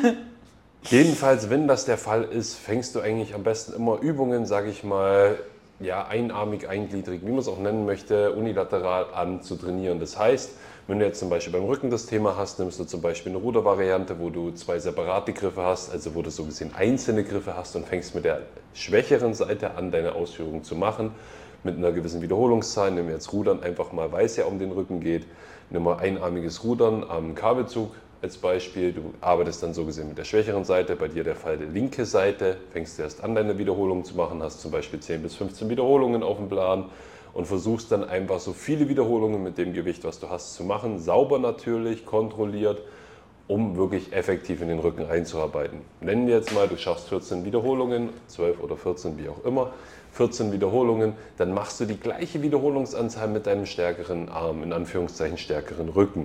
Jedenfalls, wenn das der Fall ist, fängst du eigentlich am besten immer Übungen, sage ich mal, ja, einarmig, eingliedrig, wie man es auch nennen möchte, unilateral an zu trainieren. Das heißt, wenn du jetzt zum Beispiel beim Rücken das Thema hast, nimmst du zum Beispiel eine Rudervariante, wo du zwei separate Griffe hast, also wo du so gesehen einzelne Griffe hast und fängst mit der schwächeren Seite an, deine Ausführungen zu machen, mit einer gewissen Wiederholungszahl. Nimm jetzt Rudern einfach mal, weil es ja um den Rücken geht. Nimm mal einarmiges Rudern am Kabelzug als Beispiel. Du arbeitest dann so gesehen mit der schwächeren Seite, bei dir der Fall der linke Seite, fängst erst an, deine Wiederholungen zu machen, hast zum Beispiel zehn bis fünfzehn Wiederholungen auf dem Plan und versuchst dann einfach so viele Wiederholungen mit dem Gewicht, was du hast, zu machen, sauber natürlich, kontrolliert, um wirklich effektiv in den Rücken einzuarbeiten. Nennen wir jetzt mal, du schaffst vierzehn Wiederholungen, zwölf oder vierzehn, wie auch immer, vierzehn Wiederholungen, dann machst du die gleiche Wiederholungsanzahl mit deinem stärkeren Arm, in Anführungszeichen stärkeren Rücken.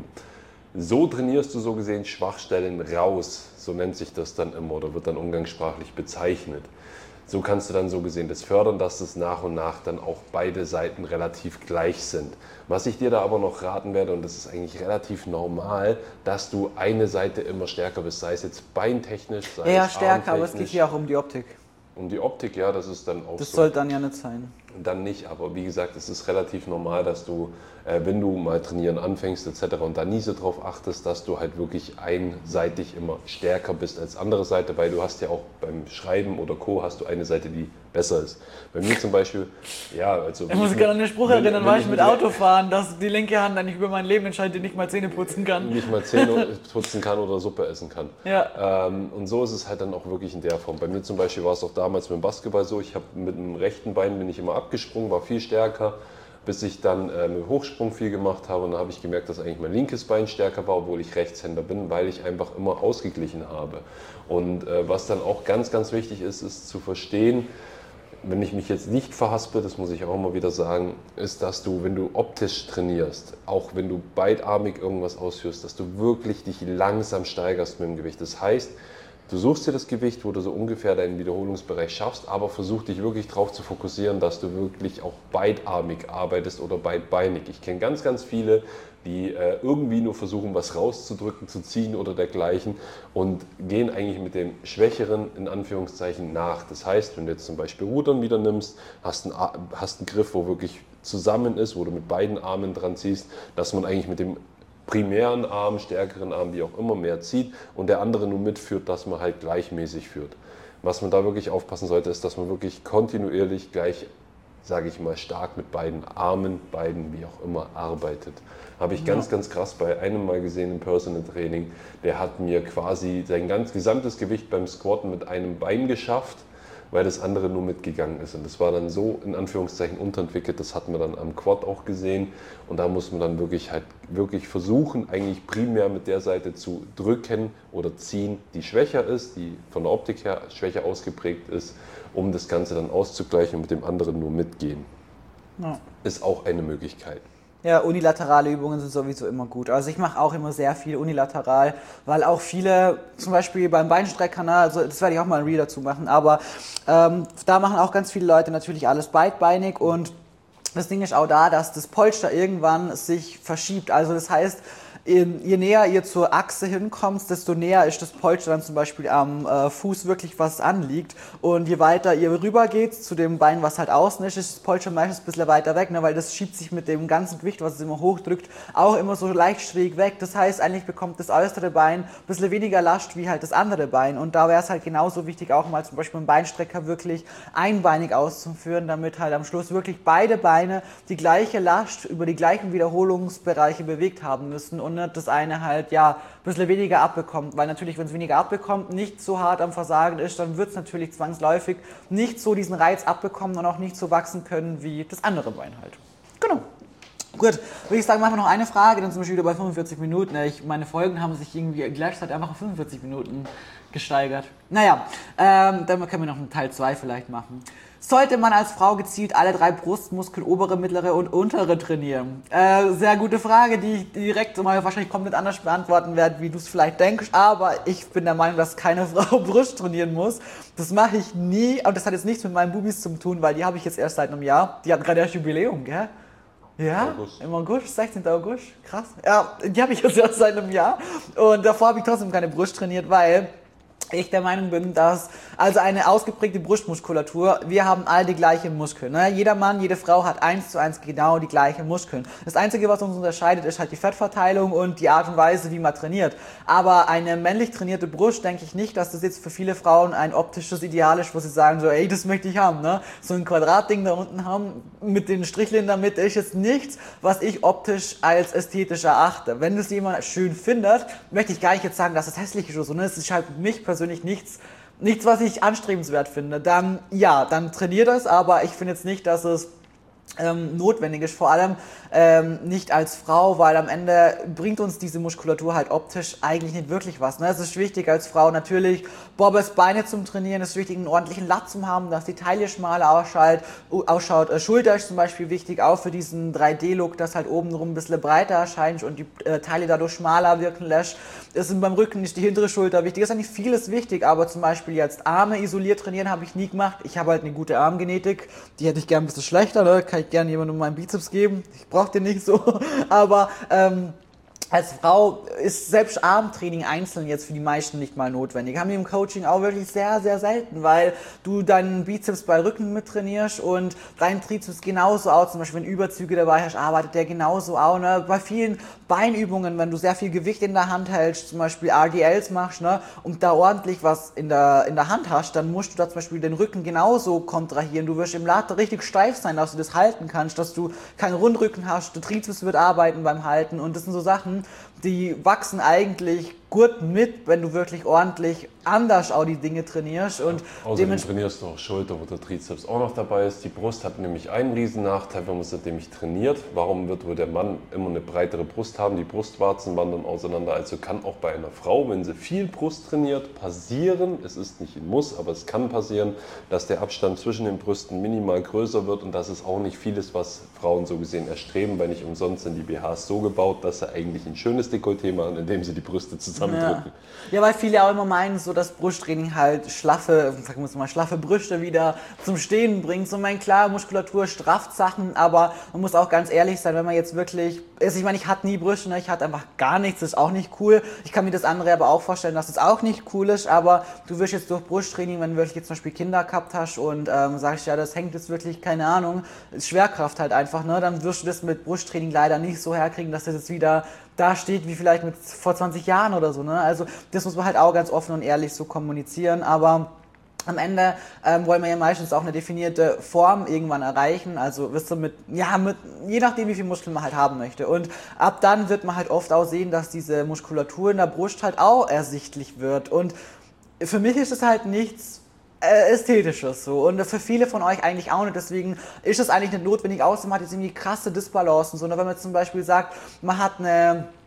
So trainierst du so gesehen Schwachstellen raus, so nennt sich das dann immer oder wird dann umgangssprachlich bezeichnet. So kannst du dann so gesehen das fördern, dass es nach und nach dann auch beide Seiten relativ gleich sind. Was ich dir da aber noch raten werde, und das ist eigentlich relativ normal, dass du eine Seite immer stärker bist, sei es jetzt beintechnisch, sei Ja, es stärker, aber es armtechnisch. geht hier auch um die Optik. Um die Optik, ja, das ist dann auch Das so. soll dann ja nicht sein. Dann nicht, aber wie gesagt, es ist relativ normal, dass du, äh, wenn du mal trainieren anfängst et cetera und da nie so drauf achtest, dass du halt wirklich einseitig immer stärker bist als andere Seite, weil du hast ja auch beim Schreiben oder Co. hast du eine Seite, die besser ist. Bei mir zum Beispiel, ja, also... Ich muss mich gerade an den Spruch erinnern, weil ich mit der- Autofahren, dass die linke Hand eigentlich über mein Leben entscheidet, die nicht mal Zähne putzen kann. nicht mal Zähne putzen kann oder Suppe essen kann. Ja. Ähm, und so ist es halt dann auch wirklich in der Form. Bei mir zum Beispiel war es auch damals mit dem Basketball so, ich habe mit dem rechten Bein bin ich immer abgesprungen, war viel stärker, bis ich dann äh, mit dem Hochsprung viel gemacht habe und dann habe ich gemerkt, dass eigentlich mein linkes Bein stärker war, obwohl ich Rechtshänder bin, weil ich einfach immer ausgeglichen habe. Und äh, was dann auch ganz, ganz wichtig ist, ist zu verstehen, wenn ich mich jetzt nicht verhaspel, das muss ich auch immer wieder sagen, ist, dass du, wenn du optisch trainierst, auch wenn du beidarmig irgendwas ausführst, dass du wirklich dich langsam steigerst mit dem Gewicht. Das heißt, du suchst dir das Gewicht, wo du so ungefähr deinen Wiederholungsbereich schaffst, aber versuch dich wirklich darauf zu fokussieren, dass du wirklich auch beidarmig arbeitest oder beidbeinig. Ich kenne ganz, ganz viele, die äh, irgendwie nur versuchen, was rauszudrücken, zu ziehen oder dergleichen und gehen eigentlich mit dem Schwächeren in Anführungszeichen nach. Das heißt, wenn du jetzt zum Beispiel Rudern wieder nimmst, hast einen, hast einen Griff, wo wirklich zusammen ist, wo du mit beiden Armen dran ziehst, dass man eigentlich mit dem primären Arm, stärkeren Arm, wie auch immer, mehr zieht und der andere nur mitführt, dass man halt gleichmäßig führt. Was man da wirklich aufpassen sollte, ist, dass man wirklich kontinuierlich gleich, sage ich mal, stark mit beiden Armen, beiden, wie auch immer, arbeitet. Habe ich ganz, ganz krass bei einem mal gesehen im Personal Training, der hat mir quasi sein ganz gesamtes Gewicht beim Squatten mit einem Bein geschafft, weil das andere nur mitgegangen ist. Und das war dann so in Anführungszeichen unterentwickelt, das hat man dann am Quad auch gesehen. Und da muss man dann wirklich halt wirklich versuchen, eigentlich primär mit der Seite zu drücken oder ziehen, die schwächer ist, die von der Optik her schwächer ausgeprägt ist, um das Ganze dann auszugleichen und mit dem anderen nur mitgehen. Ja. Ist auch eine Möglichkeit. Ja, unilaterale Übungen sind sowieso immer gut. Also ich mache auch immer sehr viel unilateral, weil auch viele, zum Beispiel beim Beinstrecker, ne, also das werde ich auch mal ein Reel dazu machen, aber ähm, da machen auch ganz viele Leute natürlich alles beidbeinig und das Ding ist auch da, dass das Polster irgendwann sich verschiebt. Also das heißt, je näher ihr zur Achse hinkommt, desto näher ist das Polster dann zum Beispiel am äh, Fuß wirklich, was anliegt. Und je weiter ihr rüber geht zu dem Bein, was halt außen ist, ist das Polster meistens ein bisschen weiter weg, ne, weil das schiebt sich mit dem ganzen Gewicht, was es immer hochdrückt, auch immer so leicht schräg weg. Das heißt, eigentlich bekommt das äußere Bein ein bisschen weniger Last wie halt das andere Bein. Und da wäre es halt genauso wichtig, auch mal zum Beispiel einen Beinstrecker wirklich einbeinig auszuführen, damit halt am Schluss wirklich beide Beine die gleiche Last über die gleichen Wiederholungsbereiche bewegt haben müssen und nicht das eine halt ja ein bisschen weniger abbekommt, weil natürlich, wenn es weniger abbekommt, nicht so hart am Versagen ist, dann wird es natürlich zwangsläufig nicht so diesen Reiz abbekommen und auch nicht so wachsen können wie das andere Bein halt. Genau. Gut, würde ich sagen, machen wir noch eine Frage, dann sind wir schon wieder bei fünfundvierzig Minuten. Ich, meine Folgen haben sich irgendwie gleichzeitig einfach auf fünfundvierzig Minuten gesteigert. Naja, ähm, dann können wir noch einen Teil zwei vielleicht machen. Sollte man als Frau gezielt alle drei Brustmuskeln, obere, mittlere und untere trainieren? Äh, sehr gute Frage, die ich direkt mal wahrscheinlich komplett anders beantworten werde, wie du es vielleicht denkst. Aber ich bin der Meinung, dass keine Frau Brust trainieren muss. Das mache ich nie. Und das hat jetzt nichts mit meinen Bubis zu tun, weil die habe ich jetzt erst seit einem Jahr. Die hatten gerade erst Jubiläum, gell? Ja, August. Im August, sechzehnten August, krass. Ja, die habe ich jetzt erst seit einem Jahr. Und davor habe ich trotzdem keine Brust trainiert, weil ich der Meinung bin, dass also eine ausgeprägte Brustmuskulatur, wir haben alle die gleichen Muskeln. Ne? Jeder Mann, jede Frau hat eins zu eins genau die gleichen Muskeln. Das Einzige, was uns unterscheidet, ist halt die Fettverteilung und die Art und Weise, wie man trainiert. Aber eine männlich trainierte Brust, denke ich nicht, dass das jetzt für viele Frauen ein optisches Ideal ist, wo sie sagen so, ey, das möchte ich haben. Ne? So ein Quadratding da unten haben mit den Strichlein in der Mitte ist jetzt nichts, was ich optisch als ästhetisch erachte. Wenn das jemand schön findet, möchte ich gar nicht jetzt sagen, dass es hässlich ist oder so. Ne? Es ist halt für mich persönlich nichts, nichts, was ich anstrebenswert finde. Dann, ja, dann trainiert das, aber ich finde jetzt nicht, dass es ähm, notwendig ist, vor allem ähm, nicht als Frau, weil am Ende bringt uns diese Muskulatur halt optisch eigentlich nicht wirklich was. Ne? Es ist wichtig als Frau natürlich, Bobbes Beine zum Trainieren, es ist wichtig, einen ordentlichen Lat zu haben, dass die Taille schmaler ausschaut. ausschaut. Äh, Schulter ist zum Beispiel wichtig, auch für diesen drei D-Look, dass halt obenrum ein bisschen breiter erscheint und die äh, Taille dadurch schmaler wirken lässt. Es sind beim Rücken nicht die hintere Schulter wichtig. Es ist eigentlich vieles wichtig, aber zum Beispiel jetzt Arme isoliert trainieren habe ich nie gemacht. Ich habe halt eine gute Armgenetik, die hätte ich gern ein bisschen schlechter, ne? Kann ich gerne jemandem meinen Bizeps geben. Ich brauche den nicht so, aber ähm, als Frau ist selbst Armtraining einzeln jetzt für die meisten nicht mal notwendig. Haben wir im Coaching auch wirklich sehr, sehr selten, weil du deinen Bizeps bei Rücken mit trainierst und dein Trizeps genauso auch. Zum Beispiel, wenn Überzüge dabei hast, arbeitet der genauso auch. Ne? Bei vielen Beinübungen, wenn du sehr viel Gewicht in der Hand hältst, zum Beispiel R D Ls machst, ne, und da ordentlich was in der, in der Hand hast, dann musst du da zum Beispiel den Rücken genauso kontrahieren. Du wirst im Lat richtig steif sein, dass du das halten kannst, dass du keinen Rundrücken hast. Der Trizeps wird arbeiten beim Halten und das sind so Sachen, die wachsen eigentlich gut mit, wenn du wirklich ordentlich anders auch die Dinge trainierst. Und außerdem trainierst du auch Schulter, wo der Trizeps auch noch dabei ist. Die Brust hat nämlich einen riesen Nachteil, wenn man es nämlich trainiert. Warum wird wohl der Mann immer eine breitere Brust haben? Die Brustwarzen wandern auseinander. Also kann auch bei einer Frau, wenn sie viel Brust trainiert, passieren, es ist nicht ein Muss, aber es kann passieren, dass der Abstand zwischen den Brüsten minimal größer wird und das ist auch nicht vieles, was Frauen so gesehen erstreben, weil nicht umsonst sind die B Hs so gebaut, dass sie eigentlich ein schönes Dekolleté machen, indem sie die Brüste zusammendrücken. Ja. ja, weil viele auch immer meinen, so dass Brusttraining halt schlaffe, sagen wir mal, schlaffe Brüste wieder zum Stehen bringt. So, mein klar, Muskulatur strafft Sachen, aber man muss auch ganz ehrlich sein, wenn man jetzt wirklich, also ich meine, ich hatte nie Brüste, ne? Ich hatte einfach gar nichts, das ist auch nicht cool. Ich kann mir das andere aber auch vorstellen, dass es auch nicht cool ist, aber du wirst jetzt durch Brusttraining, wenn du wirklich jetzt zum Beispiel Kinder gehabt hast und ähm, sagst, ja, das hängt jetzt wirklich, keine Ahnung, Schwerkraft halt einfach, ne? Dann wirst du das mit Brusttraining leider nicht so herkriegen, dass das jetzt wieder da steht wie vielleicht mit vor zwanzig Jahren oder so, ne? Also das muss man halt auch ganz offen und ehrlich so kommunizieren, aber am Ende ähm, wollen wir ja meistens auch eine definierte Form irgendwann erreichen, also wisst ihr, mit, ja, mit, je nachdem wie viel Muskeln man halt haben möchte und ab dann wird man halt oft auch sehen, dass diese Muskulatur in der Brust halt auch ersichtlich wird und für mich ist es halt nichts Ästhetisches so und für viele von euch eigentlich auch nicht, deswegen ist es eigentlich nicht notwendig, außer man hat jetzt irgendwie krasse Disbalancen, so, wenn man zum Beispiel sagt, man hat eine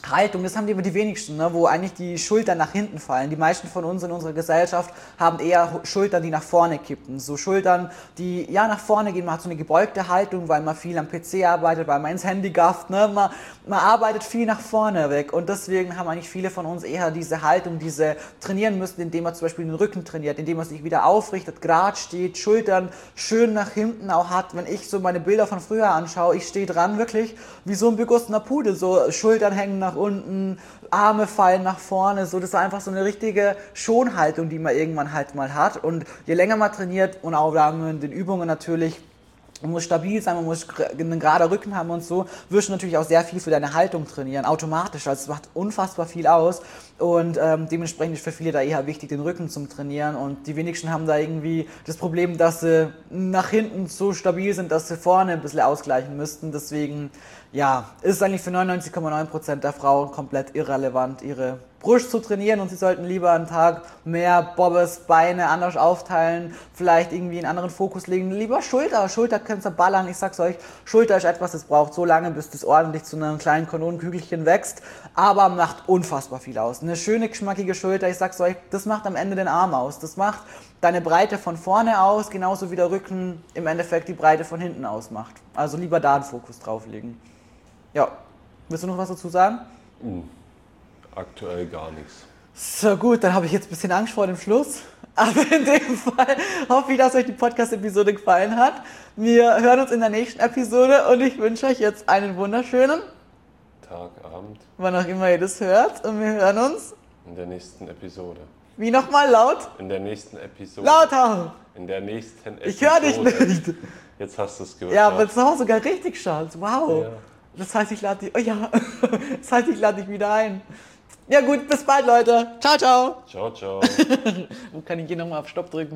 Haltung, das haben die, die wenigsten, ne? Wo eigentlich die Schultern nach hinten fallen. Die meisten von uns in unserer Gesellschaft haben eher Schultern, die nach vorne kippen. So Schultern, die ja nach vorne gehen. Man hat so eine gebeugte Haltung, weil man viel am P C arbeitet, weil man ins Handy gafft. Ne? Man, man arbeitet viel nach vorne weg. Und deswegen haben eigentlich viele von uns eher diese Haltung, diese trainieren müssen, indem man zum Beispiel den Rücken trainiert, indem man sich wieder aufrichtet, gerade steht, Schultern schön nach hinten auch hat. Wenn ich so meine Bilder von früher anschaue, ich stehe dran wirklich wie so ein begossener Pudel. So Schultern hängen nach unten, Arme fallen nach vorne, so das ist einfach so eine richtige Schonhaltung, die man irgendwann halt mal hat. Und je länger man trainiert und auch in den Übungen natürlich, man muss stabil sein, man muss einen geraden Rücken haben und so, wirst du natürlich auch sehr viel für deine Haltung trainieren, automatisch, also es macht unfassbar viel aus und ähm, dementsprechend ist für viele da eher wichtig, den Rücken zum Trainieren und die wenigsten haben da irgendwie das Problem, dass sie nach hinten so stabil sind, dass sie vorne ein bisschen ausgleichen müssten, deswegen, ja, ist es eigentlich für neunundneunzig Komma neun Prozent der Frauen komplett irrelevant, ihre Brust zu trainieren und sie sollten lieber einen Tag mehr Bobbes, Beine anders aufteilen, vielleicht irgendwie einen anderen Fokus legen, lieber Schulter, Schulter könnt ihr ballern, ich sag's euch, Schulter ist etwas, das braucht so lange, bis das ordentlich zu einem kleinen Kanonenkügelchen wächst, aber macht unfassbar viel aus. Eine schöne, geschmackige Schulter, ich sag's euch, das macht am Ende den Arm aus, das macht deine Breite von vorne aus, genauso wie der Rücken im Endeffekt die Breite von hinten ausmacht. Also lieber da einen Fokus drauf legen. Ja, willst du noch was dazu sagen? Mhm. Aktuell gar nichts. So gut, dann habe ich jetzt ein bisschen Angst vor dem Schluss. Aber in dem Fall hoffe ich, dass euch die Podcast-Episode gefallen hat. Wir hören uns in der nächsten Episode und ich wünsche euch jetzt einen wunderschönen Tag, Abend. Wann auch immer ihr das hört. Und wir hören uns in der nächsten Episode. Wie nochmal laut? In der nächsten Episode. Lauter! In der nächsten Episode. Ich höre dich nicht. Jetzt hast du es gehört. Ja, aber es war sogar richtig scharf. Wow. Ja. Das heißt, ich lade dich. Oh ja. Das heißt, ich lade dich wieder ein. Ja gut, bis bald, Leute. Ciao, ciao. Ciao, ciao. Wo kann ich hier nochmal auf Stopp drücken?